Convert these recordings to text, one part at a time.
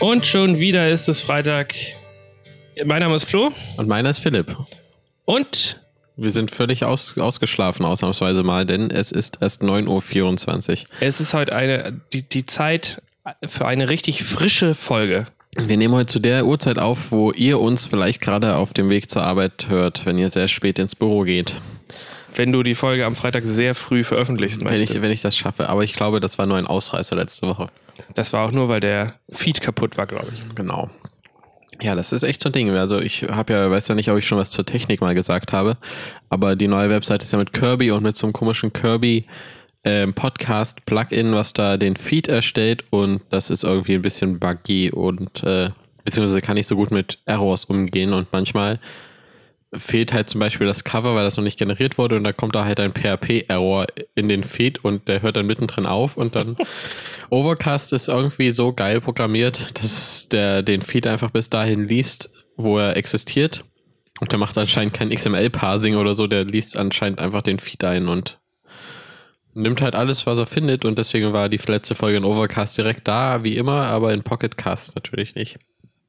Und schon wieder ist es Freitag. Mein Name ist Flo. Und meiner ist Philipp. Und wir sind völlig ausgeschlafen, ausnahmsweise mal, denn es ist erst 9:24 Uhr. Es ist heute die Zeit für eine richtig frische Folge. Wir nehmen heute zu der Uhrzeit auf, wo ihr uns vielleicht gerade auf dem Weg zur Arbeit hört, wenn ihr sehr spät ins Büro geht. Wenn du die Folge am Freitag sehr früh veröffentlichst, wenn ich das schaffe. Aber ich glaube, das war nur ein Ausreißer letzte Woche. Das war auch nur, weil der Feed kaputt war, glaube ich. Genau. Ja, das ist echt so ein Ding. Also ich weiß ja nicht, ob ich schon was zur Technik mal gesagt habe, aber die neue Webseite ist ja mit Kirby und mit so einem komischen Kirby Podcast-Plugin, was da den Feed erstellt, und das ist irgendwie ein bisschen buggy und beziehungsweise kann nicht so gut mit Errors umgehen, und manchmal fehlt halt zum Beispiel das Cover, weil das noch nicht generiert wurde, und dann kommt da halt ein PHP-Error in den Feed und der hört dann mittendrin auf, und dann Overcast ist irgendwie so geil programmiert, dass der den Feed einfach bis dahin liest, wo er existiert, und der macht anscheinend kein XML-Parsing oder so, der liest anscheinend einfach den Feed ein und nimmt halt alles, was er findet, und deswegen war die letzte Folge in Overcast direkt da, wie immer, aber in Pocketcast natürlich nicht.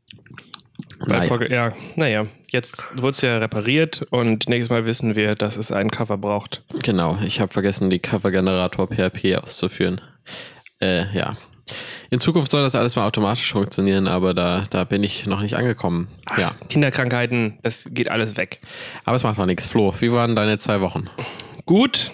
Naja, jetzt wurde es ja repariert und nächstes Mal wissen wir, dass es einen Cover braucht. Genau, ich habe vergessen, die Cover-Generator PHP auszuführen. Ja. In Zukunft soll das alles mal automatisch funktionieren, aber da bin ich noch nicht angekommen. Ja. Kinderkrankheiten, das geht alles weg. Aber es macht auch nichts. Flo, wie waren deine 2 Wochen? Gut,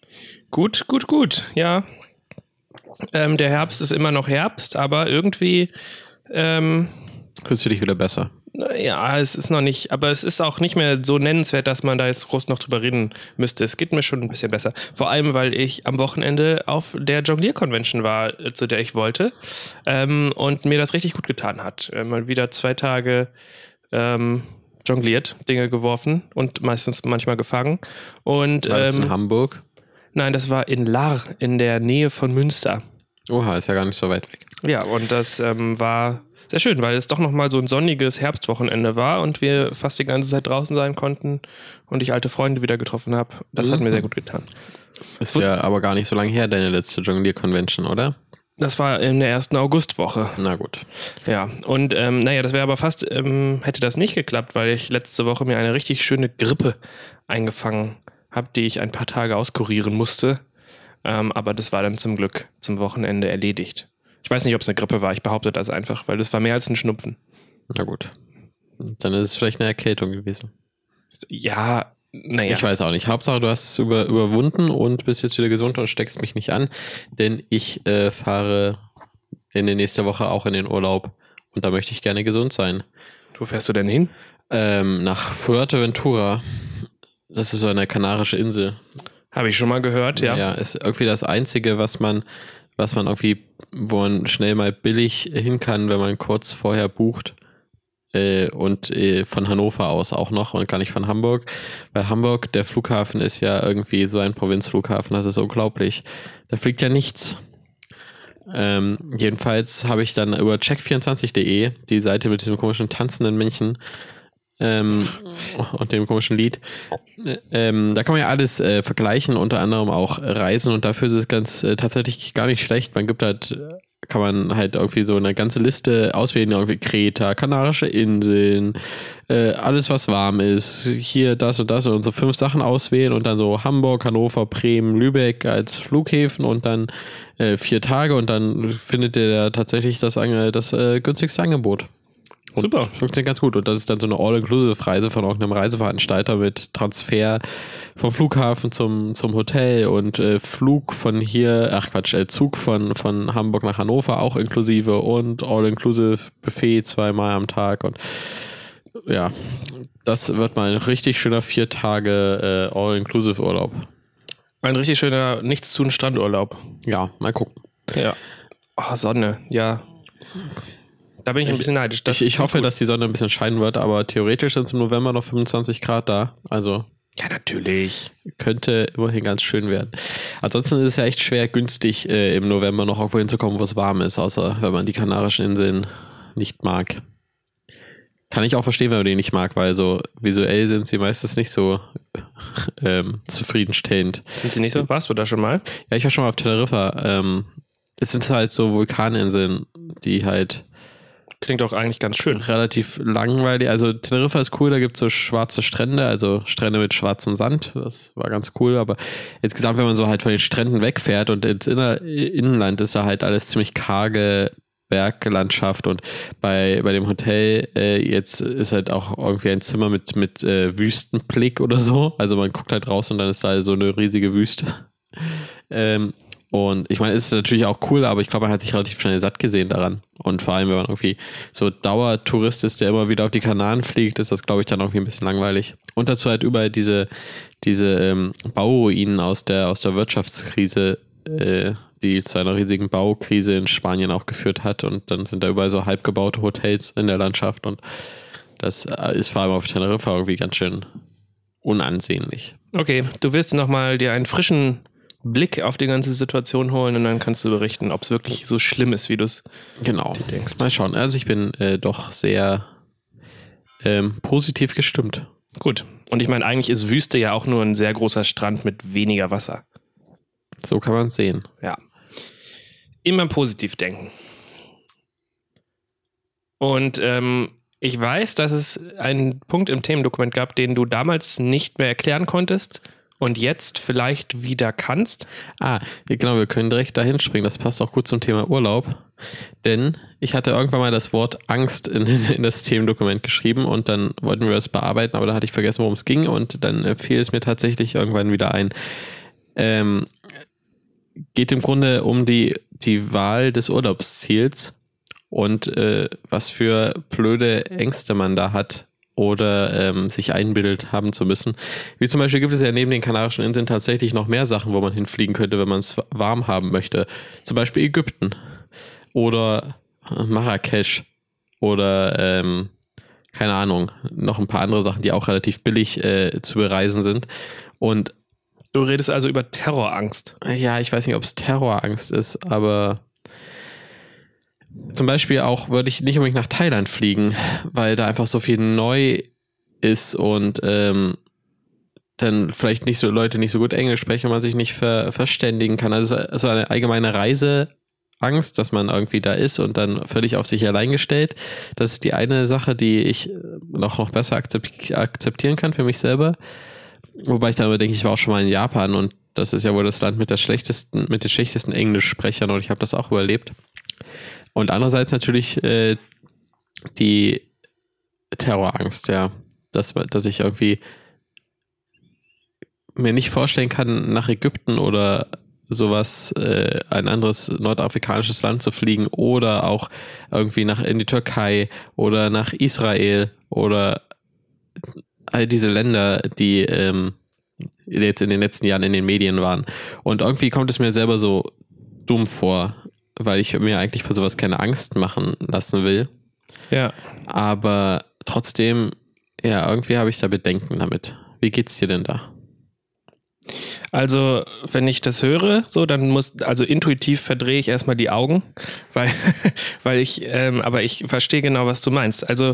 ja. Der Herbst ist immer noch Herbst, aber irgendwie fühlst du dich wieder besser? Ja, es ist noch nicht, aber es ist auch nicht mehr so nennenswert, dass man da jetzt groß noch drüber reden müsste. Es geht mir schon ein bisschen besser. Vor allem, weil ich am Wochenende auf der Jonglier-Convention war, zu der ich wollte, und mir das richtig gut getan hat. Mal wieder 2 Tage jongliert, Dinge geworfen und manchmal gefangen. Und, war das in Hamburg? Nein, das war in Lahr, in der Nähe von Münster. Oha, ist ja gar nicht so weit weg. Ja, und das war sehr schön, weil es doch nochmal so ein sonniges Herbstwochenende war und wir fast die ganze Zeit draußen sein konnten und ich alte Freunde wieder getroffen habe. Das hat mir sehr gut getan. Ist ja aber gar nicht so lange her, deine letzte Jonglier-Convention, oder? Das war in der ersten Augustwoche. Na gut. Ja, und das wäre aber fast, hätte das nicht geklappt, weil ich letzte Woche mir eine richtig schöne Grippe eingefangen habe, die ich ein paar Tage auskurieren musste. Aber das war dann zum Glück zum Wochenende erledigt. Ich weiß nicht, ob es eine Grippe war, ich behaupte das einfach, weil das war mehr als ein Schnupfen. Na gut. Dann ist es vielleicht eine Erkältung gewesen. Ja, naja. Ich weiß auch nicht. Hauptsache, du hast es überwunden und bist jetzt wieder gesund und steckst mich nicht an, denn ich fahre in der nächsten Woche auch in den Urlaub und da möchte ich gerne gesund sein. Wo fährst du denn hin? Nach Fuerteventura. Das ist so eine kanarische Insel. Habe ich schon mal gehört, ja. Ja, ist irgendwie das Einzige, was man irgendwie, wo man schnell mal billig hin kann, wenn man kurz vorher bucht. Und von Hannover aus auch noch und gar nicht von Hamburg. Weil Hamburg, der Flughafen ist ja irgendwie so ein Provinzflughafen, das ist unglaublich. Da fliegt ja nichts. Jedenfalls habe ich dann über check24.de, die Seite mit diesem komischen tanzenden Männchen, und dem komischen Lied. Da kann man ja alles vergleichen, unter anderem auch Reisen, und dafür ist es tatsächlich gar nicht schlecht. Kann man halt irgendwie so eine ganze Liste auswählen, irgendwie Kreta, Kanarische Inseln, alles was warm ist, hier das und so 5 Sachen auswählen und dann so Hamburg, Hannover, Bremen, Lübeck als Flughäfen und dann 4 Tage, und dann findet ihr da tatsächlich das günstigste Angebot. Und super. Funktioniert ganz gut. Und das ist dann so eine All-Inclusive-Reise von irgendeinem Reiseveranstalter mit Transfer vom Flughafen zum Hotel und Flug von hier, Zug von Hamburg nach Hannover auch inklusive und All-Inclusive-Buffet 2-mal am Tag. Und ja, das wird mal ein richtig schöner 4 Tage All-Inclusive-Urlaub. Ein richtig schöner Nichts-tun-Strandurlaub. Ja, mal gucken. Ja. Oh, Sonne, ja. Da bin ich ein bisschen neidisch. Ich hoffe, dass die Sonne ein bisschen scheinen wird, aber theoretisch sind es im November noch 25 Grad da. Also ja, natürlich. Könnte immerhin ganz schön werden. Ansonsten ist es ja echt schwer, günstig im November noch irgendwo hinzukommen, wo es warm ist, außer wenn man die Kanarischen Inseln nicht mag. Kann ich auch verstehen, wenn man die nicht mag, weil so visuell sind sie meistens nicht so zufriedenstellend. Sind sie nicht so? Warst du da schon mal? Ja, ich war schon mal auf Teneriffa. Es sind halt so Vulkaninseln, die halt Klingt auch eigentlich ganz schön. Relativ langweilig. Also Teneriffa ist cool, da gibt es so schwarze Strände, also Strände mit schwarzem Sand. Das war ganz cool, aber insgesamt, wenn man so halt von den Stränden wegfährt und ins Innenland ist da halt alles ziemlich karge Berglandschaft und bei dem Hotel jetzt ist halt auch irgendwie ein Zimmer mit Wüstenblick oder so. Also man guckt halt raus und dann ist da so eine riesige Wüste. Und ich meine, es ist natürlich auch cool, aber ich glaube, man hat sich relativ schnell satt gesehen daran. Und vor allem, wenn man irgendwie so Dauertourist ist, der immer wieder auf die Kanaren fliegt, ist das, glaube ich, dann irgendwie ein bisschen langweilig. Und dazu halt überall diese Bauruinen aus der Wirtschaftskrise, die zu einer riesigen Baukrise in Spanien auch geführt hat. Und dann sind da überall so halb gebaute Hotels in der Landschaft. Und das ist vor allem auf Teneriffa irgendwie ganz schön unansehnlich. Okay, du willst nochmal dir einen frischen Blick auf die ganze Situation holen und dann kannst du berichten, ob es wirklich so schlimm ist, wie du es denkst. Mal schauen. Also ich bin doch sehr positiv gestimmt. Gut. Und ich meine, eigentlich ist Wüste ja auch nur ein sehr großer Strand mit weniger Wasser. So kann man es sehen. Ja. Immer positiv denken. Und ich weiß, dass es einen Punkt im Themendokument gab, den du damals nicht mehr erklären konntest und jetzt vielleicht wieder kannst. Genau, wir können direkt dahin springen. Das passt auch gut zum Thema Urlaub. Denn ich hatte irgendwann mal das Wort Angst in das Themendokument geschrieben und dann wollten wir das bearbeiten, aber da hatte ich vergessen, worum es ging und dann fiel es mir tatsächlich irgendwann wieder ein. Geht im Grunde um die Wahl des Urlaubsziels und was für blöde Ängste man da hat oder sich einbildet haben zu müssen. Wie zum Beispiel gibt es ja neben den Kanarischen Inseln tatsächlich noch mehr Sachen, wo man hinfliegen könnte, wenn man es warm haben möchte. Zum Beispiel Ägypten oder Marrakesch oder keine Ahnung, noch ein paar andere Sachen, die auch relativ billig zu bereisen sind. Und du redest also über Terrorangst. Ja, ich weiß nicht, ob es Terrorangst ist, aber zum Beispiel auch würde ich nicht unbedingt nach Thailand fliegen, weil da einfach so viel neu ist und dann vielleicht Leute nicht so gut Englisch sprechen und man sich nicht verständigen kann. Also so eine allgemeine Reiseangst, dass man irgendwie da ist und dann völlig auf sich allein gestellt. Das ist die eine Sache, die ich noch besser akzeptieren kann für mich selber. Wobei ich dann aber denke, ich war auch schon mal in Japan und das ist ja wohl das Land mit den schlechtesten Englischsprechern und ich habe das auch überlebt. Und andererseits natürlich die Terrorangst, ja. Dass ich irgendwie mir nicht vorstellen kann, nach Ägypten oder sowas, ein anderes nordafrikanisches Land zu fliegen oder auch irgendwie in die Türkei oder nach Israel oder all diese Länder, die jetzt in den letzten Jahren in den Medien waren. Und irgendwie kommt es mir selber so dumm vor, weil ich mir eigentlich für sowas keine Angst machen lassen will. Ja. Aber trotzdem, ja, irgendwie habe ich da Bedenken damit. Wie geht's dir denn da? Also, wenn ich das höre, so, dann also intuitiv verdrehe ich erstmal die Augen, weil aber ich verstehe genau, was du meinst. Also,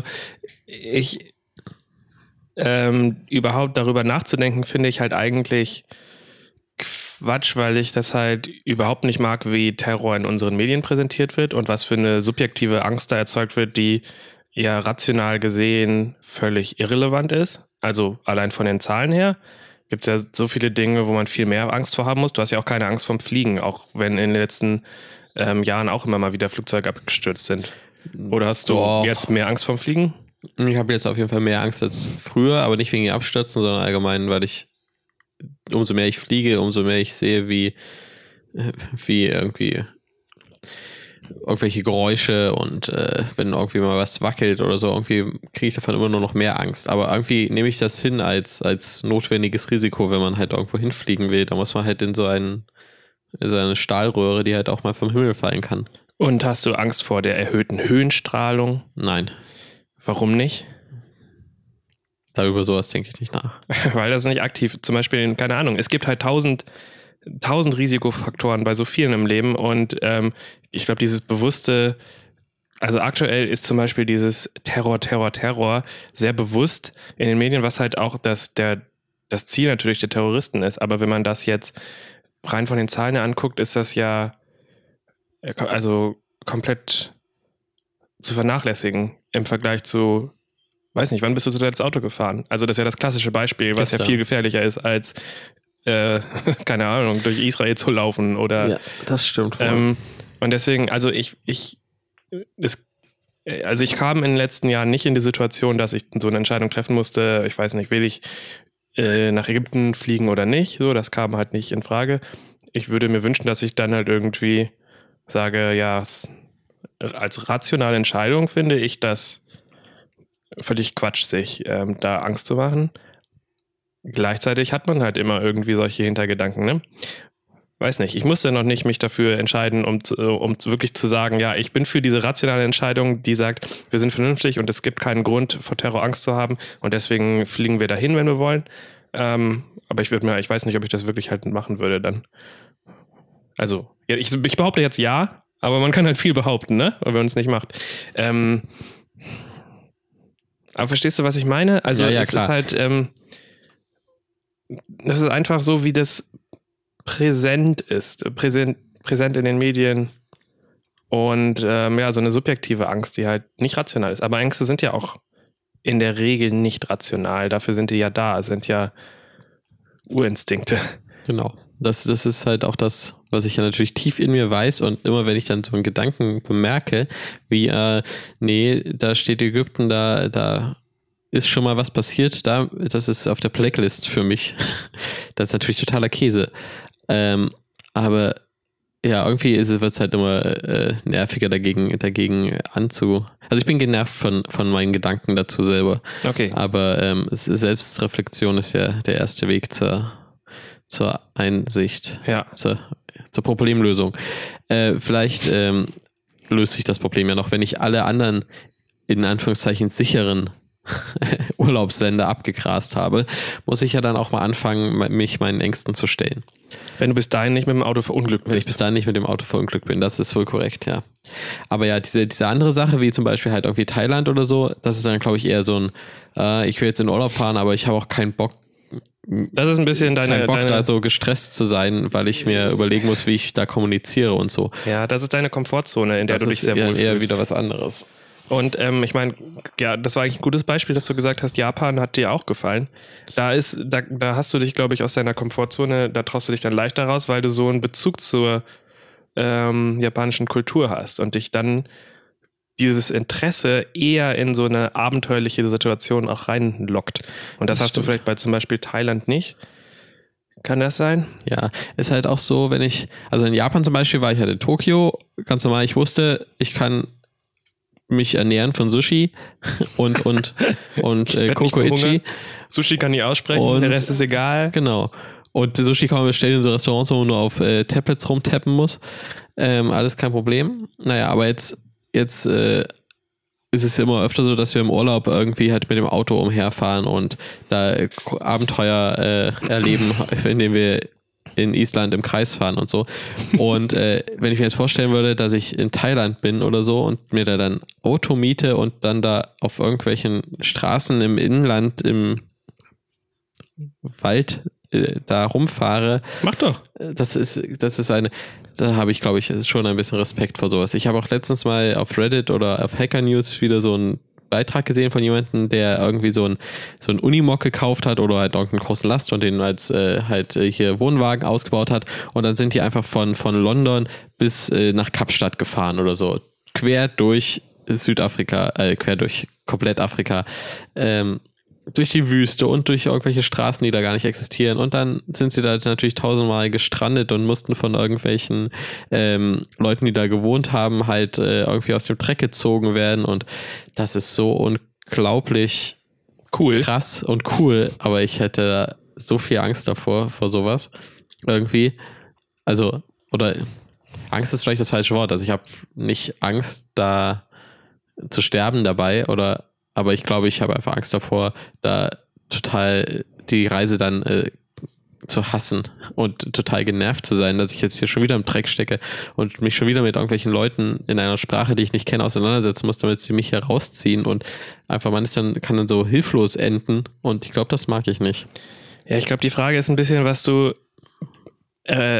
überhaupt darüber nachzudenken, finde ich halt eigentlich Quatsch, weil ich das halt überhaupt nicht mag, wie Terror in unseren Medien präsentiert wird und was für eine subjektive Angst da erzeugt wird, die ja rational gesehen völlig irrelevant ist. Also allein von den Zahlen her gibt es ja so viele Dinge, wo man viel mehr Angst vor haben muss. Du hast ja auch keine Angst vorm Fliegen, auch wenn in den letzten Jahren auch immer mal wieder Flugzeuge abgestürzt sind. Oder hast du jetzt mehr Angst vorm Fliegen? Ich habe jetzt auf jeden Fall mehr Angst als früher, aber nicht wegen den Abstürzen, sondern allgemein, weil umso mehr ich fliege, umso mehr ich sehe, wie irgendwie irgendwelche Geräusche und wenn irgendwie mal was wackelt oder so, irgendwie kriege ich davon immer nur noch mehr Angst. Aber irgendwie nehme ich das hin als notwendiges Risiko, wenn man halt irgendwo hinfliegen will. Da muss man halt in so eine Stahlröhre, die halt auch mal vom Himmel fallen kann. Und hast du Angst vor der erhöhten Höhenstrahlung? Nein. Warum nicht? Darüber sowas denke ich nicht nach. Weil das nicht aktiv, zum Beispiel, keine Ahnung, es gibt halt 1000 Risikofaktoren bei so vielen im Leben und ich glaube, dieses bewusste, also aktuell ist zum Beispiel dieses Terror sehr bewusst in den Medien, was halt auch das Ziel natürlich der Terroristen ist, aber wenn man das jetzt rein von den Zahlen her anguckt, ist das ja also komplett zu vernachlässigen im Vergleich zu, weiß nicht, wann bist du zuletzt Auto gefahren? Also das ist ja das klassische Beispiel, was ja viel gefährlicher ist als, keine Ahnung, durch Israel zu laufen oder... Ja, das stimmt. Und deswegen, also ich kam in den letzten Jahren nicht in die Situation, dass ich so eine Entscheidung treffen musste, ich weiß nicht, will ich nach Ägypten fliegen oder nicht, so, das kam halt nicht in Frage. Ich würde mir wünschen, dass ich dann halt irgendwie sage, ja, als rationale Entscheidung finde ich das völlig Quatsch, sich da Angst zu machen. Gleichzeitig hat man halt immer irgendwie solche Hintergedanken, ne? Weiß nicht, ich musste noch nicht mich dafür entscheiden, um wirklich zu sagen, ja, ich bin für diese rationale Entscheidung, die sagt, wir sind vernünftig und es gibt keinen Grund, vor Terror Angst zu haben und deswegen fliegen wir dahin, wenn wir wollen. Aber ich weiß nicht, ob ich das wirklich halt machen würde dann. Also, ja, ich behaupte jetzt ja, aber man kann halt viel behaupten, ne? Wenn man es nicht macht. Aber verstehst du, was ich meine? Also, ja, es klar. ist halt, es ist einfach so, wie das präsent ist, präsent in den Medien und so eine subjektive Angst, die halt nicht rational ist. Aber Ängste sind ja auch in der Regel nicht rational. Dafür sind die ja da, sind ja Urinstinkte. Genau. Das ist halt auch das, was ich ja natürlich tief in mir weiß und immer wenn ich dann so einen Gedanken bemerke, wie, nee, da steht Ägypten, da ist schon mal was passiert, das ist auf der Blacklist für mich. Das ist natürlich totaler Käse. Aber ja, irgendwie wird es halt immer nerviger dagegen Also ich bin genervt von meinen Gedanken dazu selber. Okay. Aber Selbstreflexion ist ja der erste Weg zur Einsicht, ja. zur Problemlösung. Vielleicht löst sich das Problem ja noch, wenn ich alle anderen in Anführungszeichen sicheren Urlaubsländer abgegrast habe, muss ich ja dann auch mal anfangen, mich meinen Ängsten zu stellen. Wenn du bis dahin nicht mit dem Auto verunglückt bist. Wenn ich bis dahin nicht mit dem Auto verunglückt bin, das ist wohl korrekt, ja. Aber ja, diese andere Sache, wie zum Beispiel halt irgendwie Thailand oder so, das ist dann, glaube ich, eher so ein, ich will jetzt in Urlaub fahren, aber ich habe auch keinen Bock, das ist ein bisschen deine da so gestresst zu sein, weil ich mir überlegen muss, wie ich da kommuniziere und so. Ja, das ist deine Komfortzone, in der du dich sehr wohl fühlst. Das ist eher wieder was anderes. Und ich meine, ja, das war eigentlich ein gutes Beispiel, dass du gesagt hast, Japan hat dir auch gefallen. Da hast du dich, glaube ich, aus deiner Komfortzone, da traust du dich dann leichter raus, weil du so einen Bezug zur japanischen Kultur hast und dich dann dieses Interesse eher in so eine abenteuerliche Situation auch reinlockt. Und das hast du vielleicht bei zum Beispiel Thailand nicht. Kann das sein? Ja, ist halt auch so, also in Japan zum Beispiel war ich halt in Tokio, ganz normal, ich wusste, ich kann mich ernähren von Sushi und Kokoichi. Sushi kann ich aussprechen, der Rest ist egal. Genau. Und Sushi kann man bestellen in so Restaurants, wo man nur auf Tablets rumtappen muss. Alles kein Problem. Naja, aber jetzt ist es immer öfter so, dass wir im Urlaub irgendwie halt mit dem Auto umherfahren und da Abenteuer erleben, indem wir in Island im Kreis fahren und so. Und wenn ich mir jetzt vorstellen würde, dass ich in Thailand bin oder so und mir da dann Auto miete und dann da auf irgendwelchen Straßen im Inland, im Wald da rumfahre. Mach doch. Da habe ich, glaube ich, schon ein bisschen Respekt vor sowas. Ich habe auch letztens mal auf Reddit oder auf Hacker News wieder so einen Beitrag gesehen von jemandem, der irgendwie so ein Unimog gekauft hat oder halt irgendeinen großen Last und den als hier Wohnwagen ausgebaut hat und dann sind die einfach von London bis nach Kapstadt gefahren oder so. Quer durch Südafrika, quer durch komplett Afrika, durch die Wüste und durch irgendwelche Straßen, die da gar nicht existieren. Und dann sind sie da natürlich 1000-mal gestrandet und mussten von irgendwelchen Leuten, die da gewohnt haben, halt irgendwie aus dem Dreck gezogen werden. Und das ist so unglaublich cool, krass und cool. Aber ich hätte so viel Angst davor, vor sowas. Irgendwie. Also, oder Angst ist vielleicht das falsche Wort. Also ich habe nicht Angst, da zu sterben dabei aber ich glaube, ich habe einfach Angst davor, da total die Reise dann zu hassen und total genervt zu sein, dass ich jetzt hier schon wieder im Dreck stecke und mich schon wieder mit irgendwelchen Leuten in einer Sprache, die ich nicht kenne, auseinandersetzen muss, damit sie mich hier rausziehen und einfach kann dann so hilflos enden und ich glaube, das mag ich nicht. Ja, ich glaube, die Frage ist ein bisschen, was du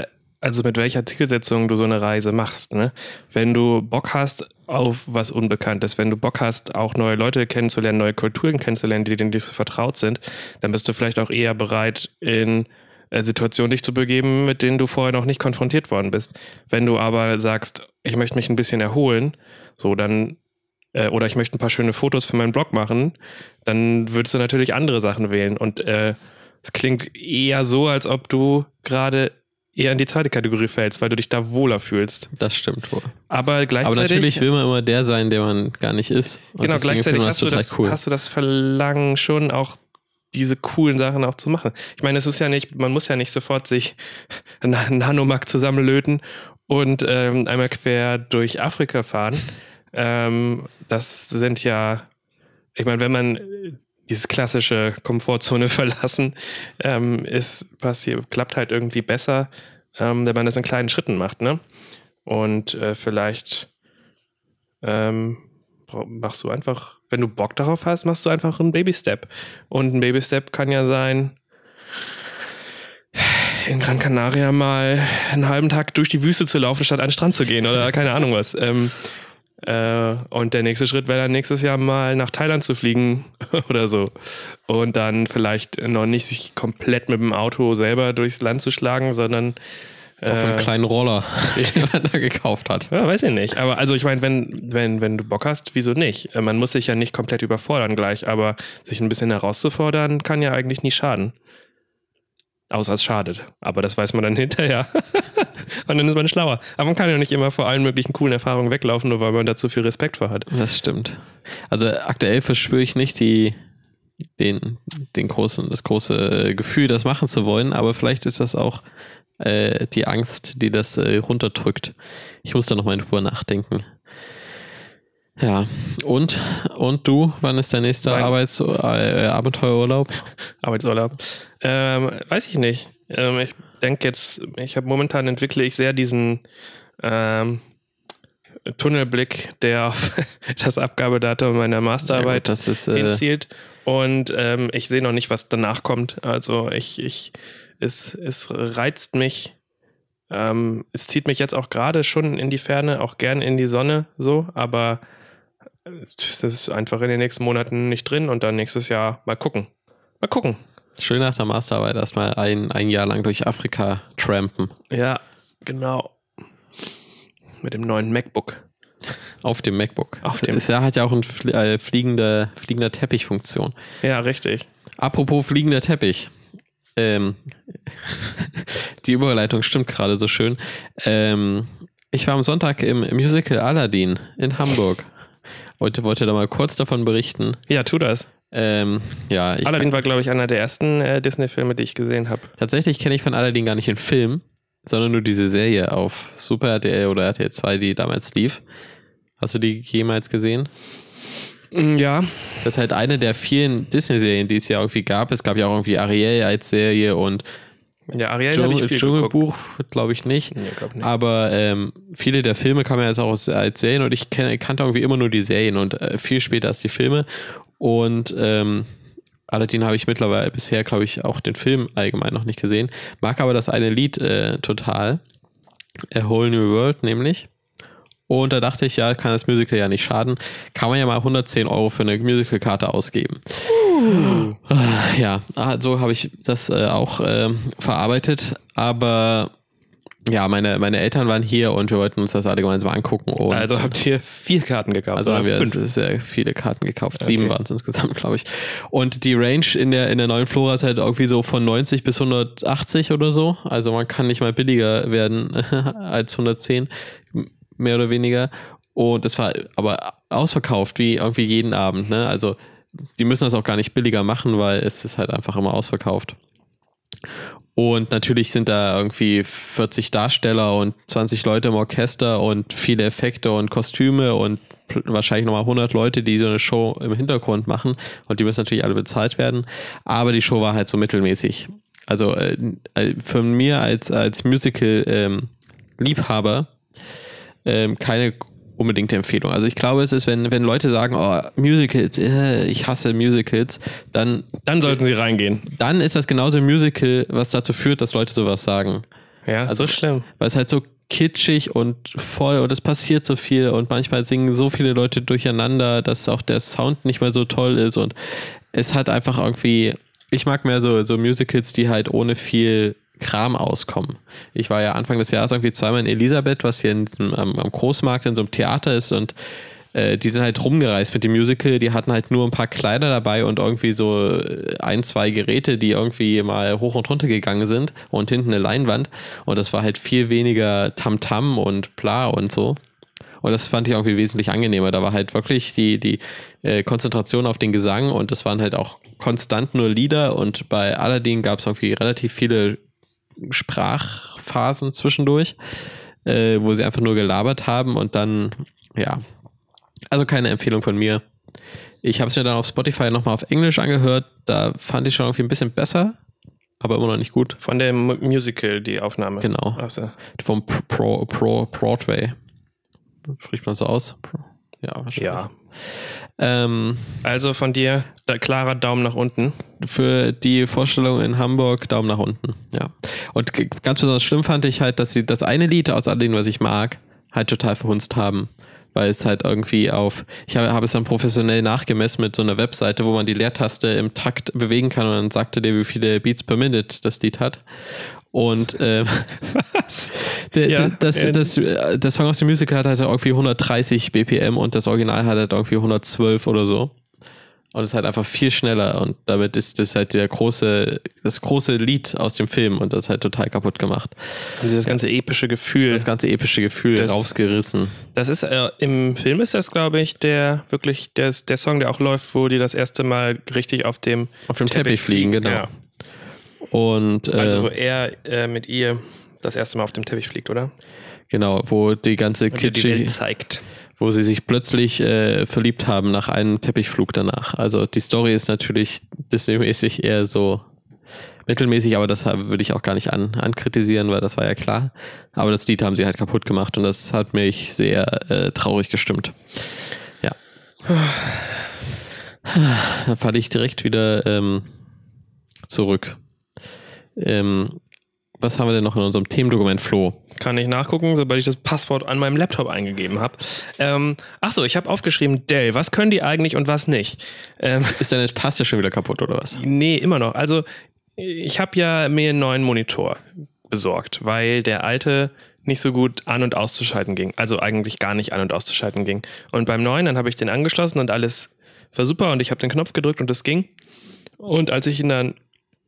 also mit welcher Zielsetzung du so eine Reise machst, ne? Wenn du Bock hast auf was Unbekanntes, wenn du Bock hast, auch neue Leute kennenzulernen, neue Kulturen kennenzulernen, denen nicht so vertraut sind, dann bist du vielleicht auch eher bereit, in Situationen dich zu begeben, mit denen du vorher noch nicht konfrontiert worden bist. Wenn du aber sagst, ich möchte mich ein bisschen erholen, so dann oder ich möchte ein paar schöne Fotos für meinen Blog machen, dann würdest du natürlich andere Sachen wählen. Und es klingt eher so, als ob du gerade eher in die zweite Kategorie fällst, weil du dich da wohler fühlst. Das stimmt wohl. Aber gleichzeitig... Aber natürlich will man immer der sein, der man gar nicht ist. Und genau, gleichzeitig hast du das Verlangen schon auch diese coolen Sachen auch zu machen. Ich meine, es ist ja nicht, man muss ja nicht sofort sich einen Hanomag zusammenlöten und einmal quer durch Afrika fahren. Das sind ja, ich meine, wenn man diese klassische Komfortzone verlassen, klappt halt irgendwie besser, wenn man das in kleinen Schritten macht, ne? Und vielleicht machst du einfach, wenn du Bock darauf hast, machst du einfach einen Baby-Step. Und ein Baby-Step kann ja sein, in Gran Canaria mal einen halben Tag durch die Wüste zu laufen, statt an den Strand zu gehen oder keine Ahnung was. Und der nächste Schritt wäre dann nächstes Jahr mal nach Thailand zu fliegen oder so. Und dann vielleicht noch nicht sich komplett mit dem Auto selber durchs Land zu schlagen, sondern auf einem kleinen Roller, den man da gekauft hat. Ja, weiß ich nicht. Aber also ich meine, wenn du Bock hast, wieso nicht? Man muss sich ja nicht komplett überfordern gleich, aber sich ein bisschen herauszufordern, kann ja eigentlich nie schaden. Außer es schadet. Aber das weiß man dann hinterher. Und dann ist man schlauer. Aber man kann ja nicht immer vor allen möglichen coolen Erfahrungen weglaufen, nur weil man da zu viel Respekt vor hat. Das stimmt. Also aktuell verspüre ich nicht das große Gefühl, das machen zu wollen, aber vielleicht ist das auch die Angst, die das runterdrückt. Ich muss da noch mal drüber nachdenken. Ja, und du, wann ist dein nächster Abenteuerurlaub? Arbeitsurlaub? Weiß ich nicht. Ich denke jetzt, entwickle ich sehr diesen Tunnelblick, der auf das Abgabedatum meiner Masterarbeit hinzielt. Und ich sehe noch nicht, was danach kommt. Also es reizt mich. Es zieht mich jetzt auch gerade schon in die Ferne, auch gern in die Sonne, so, aber das ist einfach in den nächsten Monaten nicht drin und dann nächstes Jahr mal gucken. Schön nach der Masterarbeit erstmal ein Jahr lang durch Afrika trampen. Ja, genau. Mit dem neuen MacBook. Auf dem MacBook. Es hat ja auch eine fliegender Teppich-Funktion. Ja, richtig. Apropos fliegender Teppich. Die Überleitung stimmt gerade so schön. Ich war am Sonntag im Musical Aladdin in Hamburg. Heute wollte da mal kurz davon berichten. Ja, tu das. Aladdin war, glaube ich, einer der ersten Disney-Filme, die ich gesehen habe. Tatsächlich kenne ich von Aladdin gar nicht den Film, sondern nur diese Serie auf Super RTL oder RTL 2, die damals lief. Hast du die jemals gesehen? Ja. Das ist halt eine der vielen Disney-Serien, die es ja irgendwie gab. Es gab ja auch irgendwie Ariel als Serie und ja, Ariel habe ich viel Dschungelbuch, glaube ich nicht. Nee, glaub nicht. Aber viele der Filme kamen ja jetzt auch als Serien und ich kannte irgendwie immer nur die Serien und viel später als die Filme. Und Aladdin habe ich mittlerweile bisher, glaube ich, auch den Film allgemein noch nicht gesehen. Mag aber das eine Lied total. A Whole New World nämlich. Und da dachte ich, ja, kann das Musical ja nicht schaden. Kann man ja mal 110 € für eine Musicalkarte ausgeben. Ja, so habe ich das auch verarbeitet. Aber ja, meine Eltern waren hier und wir wollten uns das alle gemeinsam angucken. Und also habt ihr 4 Karten gekauft? Also haben wir sehr viele Karten gekauft. Okay. 7 waren es insgesamt, glaube ich. Und die Range in der neuen Flora ist halt irgendwie so von 90 bis 180 oder so. Also man kann nicht mal billiger werden als 110, mehr oder weniger. Und das war aber ausverkauft, wie irgendwie jeden Abend. Ne? Also die müssen das auch gar nicht billiger machen, weil es ist halt einfach immer ausverkauft. Und natürlich sind da irgendwie 40 Darsteller und 20 Leute im Orchester und viele Effekte und Kostüme und wahrscheinlich nochmal 100 Leute, die so eine Show im Hintergrund machen. Und die müssen natürlich alle bezahlt werden. Aber die Show war halt so mittelmäßig. Also für mir als Musical-Liebhaber keine unbedingte Empfehlung. Also ich glaube, es ist, wenn Leute sagen, oh, Musicals, ich hasse Musicals, dann sollten sie reingehen. Dann ist das genauso ein Musical, was dazu führt, dass Leute sowas sagen. Ja, also so schlimm. Weil es halt so kitschig und voll und es passiert so viel und manchmal singen so viele Leute durcheinander, dass auch der Sound nicht mehr so toll ist und es hat einfach irgendwie, ich mag mehr so Musicals, die halt ohne viel Kram auskommen. Ich war ja Anfang des Jahres irgendwie zweimal in Elisabeth, was hier am Großmarkt in so einem Theater ist und die sind halt rumgereist mit dem Musical, die hatten halt nur ein paar Kleider dabei und irgendwie so 1-2 Geräte, die irgendwie mal hoch und runter gegangen sind und hinten eine Leinwand und das war halt viel weniger Tamtam und bla und so. Und das fand ich irgendwie wesentlich angenehmer. Da war halt wirklich die Konzentration auf den Gesang und das waren halt auch konstant nur Lieder und bei Aladdin gab es irgendwie relativ viele Sprachphasen zwischendurch, wo sie einfach nur gelabert haben und dann, ja, also keine Empfehlung von mir. Ich habe es mir dann auf Spotify nochmal auf Englisch angehört, da fand ich schon irgendwie ein bisschen besser, aber immer noch nicht gut. Von dem Musical, die Aufnahme. Genau. So. Vom Broadway. Spricht man so aus? Ja, wahrscheinlich. Ja. Ähm, Also von dir, klarer Daumen nach unten. Für die Vorstellung in Hamburg Daumen nach unten, ja. Und ganz besonders schlimm fand ich halt, dass sie das eine Lied aus all denen, was ich mag, halt total verhunzt haben. Weil es halt irgendwie ich habe es dann professionell nachgemessen mit so einer Webseite, wo man die Leertaste im Takt bewegen kann und dann sagte der, wie viele Beats per Minute das Lied hat. Und Was? Der Song aus dem Musical hat halt irgendwie 130 BPM und das Original hat halt irgendwie 112 oder so. Und es ist halt einfach viel schneller und damit ist das halt das große Lied aus dem Film und das ist halt total kaputt gemacht. Haben sie das ganze epische Gefühl. Rausgerissen. Das ist, im Film ist das, glaube ich, der Song, der auch läuft, wo die das erste Mal richtig auf dem Teppich fliegen, genau. Ja. Und, also wo er mit ihr das erste Mal auf dem Teppich fliegt, oder? Genau, wo die ganze die Welt zeigt. Wo sie sich plötzlich verliebt haben nach einem Teppichflug danach. Also die Story ist natürlich Disney-mäßig eher so mittelmäßig, aber das würde ich auch gar nicht ankritisieren, weil das war ja klar. Aber das Lied haben sie halt kaputt gemacht und das hat mich sehr traurig gestimmt. Ja. Dann falle ich direkt wieder zurück. Was haben wir denn noch in unserem Themendokument, Flo? Kann ich nachgucken, sobald ich das Passwort an meinem Laptop eingegeben habe. Achso, ich habe aufgeschrieben, Dell, was können die eigentlich und was nicht? Ist deine Taste schon wieder kaputt oder was? Nee, immer noch. Also ich habe ja mir einen neuen Monitor besorgt, weil der alte nicht so gut an- und auszuschalten ging. Also eigentlich gar nicht an- und auszuschalten ging. Und beim neuen, dann habe ich den angeschlossen und alles war super und ich habe den Knopf gedrückt und es ging. Und als ich ihn dann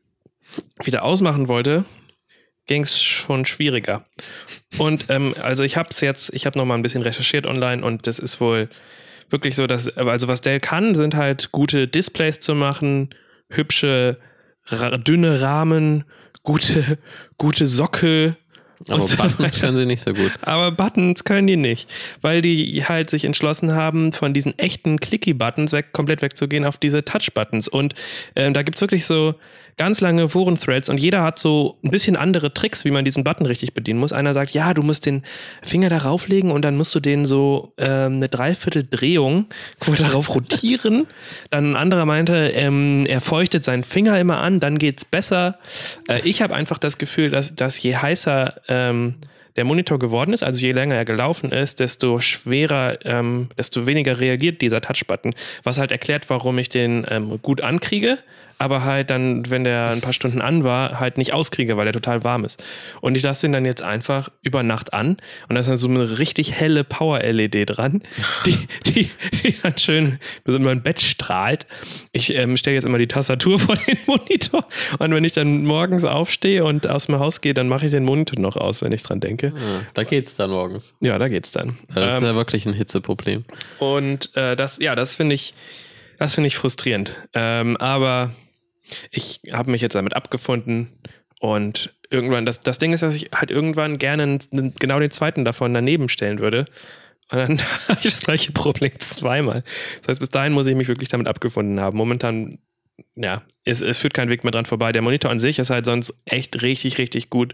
wieder ausmachen wollte, ging es schon schwieriger. Und also ich habe noch mal ein bisschen recherchiert online und das ist wohl wirklich so, dass, also was Dell kann, sind halt gute Displays zu machen, hübsche, dünne Rahmen, gute Sockel. Aber Buttons können sie nicht so gut. Aber Buttons können die nicht, weil die halt sich entschlossen haben, von diesen echten Clicky-Buttons komplett wegzugehen auf diese Touch-Buttons. Und da gibt's wirklich so ganz lange Foren-Threads und jeder hat so ein bisschen andere Tricks, wie man diesen Button richtig bedienen muss. Einer sagt, ja, du musst den Finger darauf legen und dann musst du den so eine Dreiviertel-Drehung darauf rotieren. Dann ein anderer meinte, er feuchtet seinen Finger immer an, dann geht's besser. Ich habe einfach das Gefühl, dass je heißer der Monitor geworden ist, also je länger er gelaufen ist, desto schwerer, desto weniger reagiert dieser Touch-Button. Was halt erklärt, warum ich den gut ankriege, aber halt dann, wenn der ein paar Stunden an war, halt nicht auskriege, weil der total warm ist. Und ich lasse den dann jetzt einfach über Nacht an und da ist dann so eine richtig helle Power-LED dran, die dann schön bis in mein Bett strahlt. Ich stelle jetzt immer die Tastatur vor den Monitor und wenn ich dann morgens aufstehe und aus dem Haus gehe, dann mache ich den Monitor noch aus, wenn ich dran denke. Ja, da geht's dann morgens. Ja, da geht's dann. Das ist ja wirklich ein Hitzeproblem. Und das finde ich frustrierend. Aber ich habe mich jetzt damit abgefunden und irgendwann, das Ding ist, dass ich halt irgendwann gerne genau den zweiten davon daneben stellen würde. Und dann habe ich das gleiche Problem zweimal. Das heißt, bis dahin muss ich mich wirklich damit abgefunden haben. Momentan, ja, es führt kein Weg mehr dran vorbei. Der Monitor an sich ist halt sonst echt richtig, richtig gut.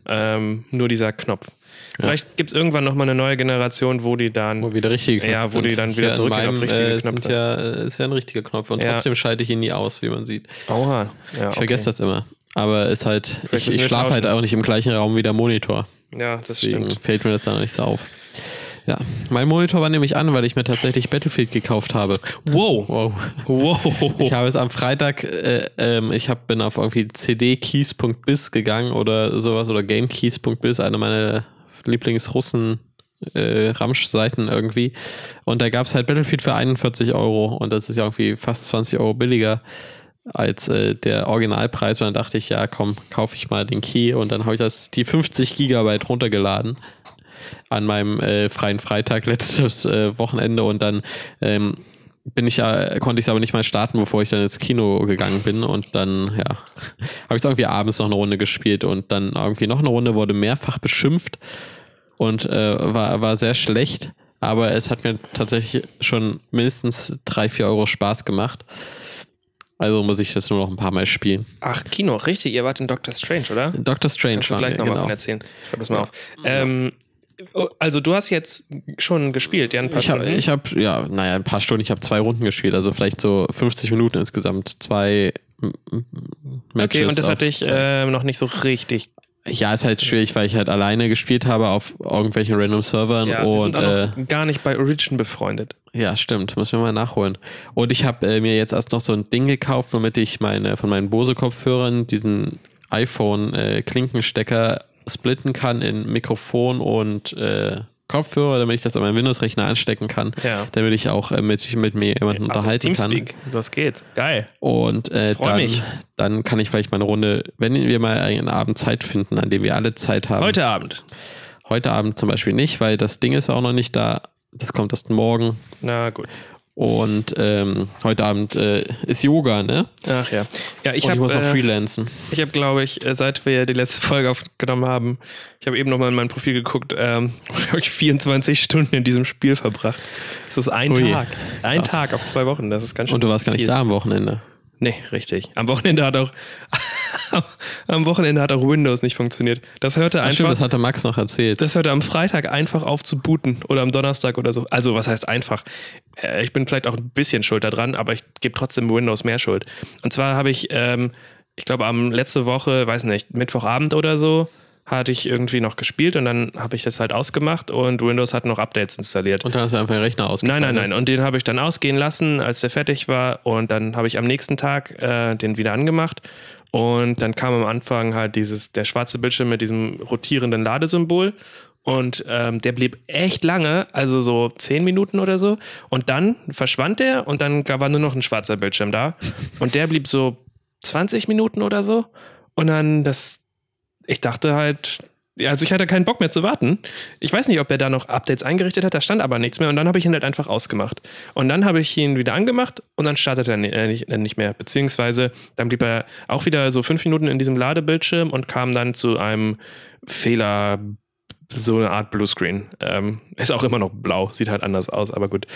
Nur dieser Knopf. Ja. Vielleicht gibt es irgendwann nochmal eine neue Generation, wo die dann... Wo wieder richtige Knöpfe sind. Wo die dann wieder zurückgehen auf richtige Knöpfe. Ist ja ein richtiger Knopf und trotzdem schalte ich ihn nie aus, wie man sieht. Oha. Ja, ich vergesse das immer. Aber ist halt, Vielleicht ich schlafe halt auch nicht im gleichen Raum wie der Monitor. Ja, das Deswegen stimmt. fällt mir das dann nicht so auf. Ja, mein Monitor war nämlich an, weil ich mir tatsächlich Battlefield gekauft habe. Wow. Ich habe es am Freitag, bin auf irgendwie cdkeys.biz gegangen oder sowas oder gamekeys.biz, eine meiner Lieblingsrussen Ramsch-Seiten irgendwie. Und da gab es halt Battlefield für 41 Euro und das ist ja irgendwie fast 20 Euro billiger als der Originalpreis. Und dann dachte ich, ja komm, kaufe ich mal den Key und dann habe ich die 50 Gigabyte runtergeladen an meinem freien Freitag letztes Wochenende und dann konnte ich es aber nicht mal starten, bevor ich dann ins Kino gegangen bin und dann, ja, habe ich es irgendwie abends noch eine Runde gespielt und dann irgendwie noch eine Runde, wurde mehrfach beschimpft und war sehr schlecht, aber es hat mir tatsächlich schon mindestens 3-4 Euro Spaß gemacht. Also muss ich das nur noch ein paar Mal spielen. Ach, Kino, richtig, ihr wart in Doctor Strange, oder? Doctor Strange Kannst du gleich nochmal von erzählen. Schreib das mal auf. Also du hast jetzt schon gespielt, ja, ein paar Stunden? Ich habe ein paar Stunden. Ich habe 2 Runden gespielt, also vielleicht so 50 Minuten insgesamt. 2 Matches. Okay, und das hatte ich noch nicht so richtig. Ja, ist halt schwierig, weil ich halt alleine gespielt habe auf irgendwelchen random Servern. Ja, wir sind auch noch gar nicht bei Origin befreundet. Ja, stimmt. Müssen wir mal nachholen. Und ich habe mir jetzt erst noch so ein Ding gekauft, womit ich von meinen Bose-Kopfhörern diesen iPhone-Klinkenstecker splitten kann in Mikrofon und Kopfhörer, damit ich das an meinen Windows-Rechner anstecken kann, damit ich auch mit mir jemanden unterhalten kann. Das geht. Geil. Und dann kann ich vielleicht mal eine Runde, wenn wir mal einen Abend Zeit finden, an dem wir alle Zeit haben. Heute Abend. Heute Abend zum Beispiel nicht, weil das Ding ist auch noch nicht da. Das kommt erst morgen. Na gut. Und heute Abend ist Yoga, ne? Ach ja. Ja, ich muss auch freelancen. Ich habe, glaube ich, seit wir die letzte Folge aufgenommen haben, ich habe eben nochmal in mein Profil geguckt, habe ich 24 Stunden in diesem Spiel verbracht. Das ist ein Tag. Ein Tag auf 2 Wochen. Das ist ganz schön. Und du warst gar nicht da am Wochenende. Nee, richtig. Am Wochenende hat auch Windows nicht funktioniert. Das hörte einfach. Stimmt, das hatte Max noch erzählt. Das hörte am Freitag einfach auf zu booten oder am Donnerstag oder so. Also, was heißt einfach? Ich bin vielleicht auch ein bisschen schuld daran, aber ich gebe trotzdem Windows mehr Schuld. Und zwar habe ich, ich glaube, letzte Woche, weiß nicht, Mittwochabend oder so, hatte ich irgendwie noch gespielt und dann habe ich das halt ausgemacht und Windows hat noch Updates installiert. Und dann hast du einfach den Rechner ausgemacht? Nein. Und den habe ich dann ausgehen lassen, als der fertig war und dann habe ich am nächsten Tag den wieder angemacht und dann kam am Anfang halt der schwarze Bildschirm mit diesem rotierenden Ladesymbol und der blieb echt lange, also so 10 Minuten oder so und dann verschwand der und dann war nur noch ein schwarzer Bildschirm da und der blieb so 20 Minuten oder so und dann ich dachte halt, also ich hatte keinen Bock mehr zu warten. Ich weiß nicht, ob er da noch Updates eingerichtet hat, da stand aber nichts mehr und dann habe ich ihn halt einfach ausgemacht. Und dann habe ich ihn wieder angemacht und dann startet er nicht mehr. Beziehungsweise dann blieb er auch wieder so 5 Minuten in diesem Ladebildschirm und kam dann zu einem Fehler, so eine Art Bluescreen. Ist auch immer noch blau, sieht halt anders aus, aber gut.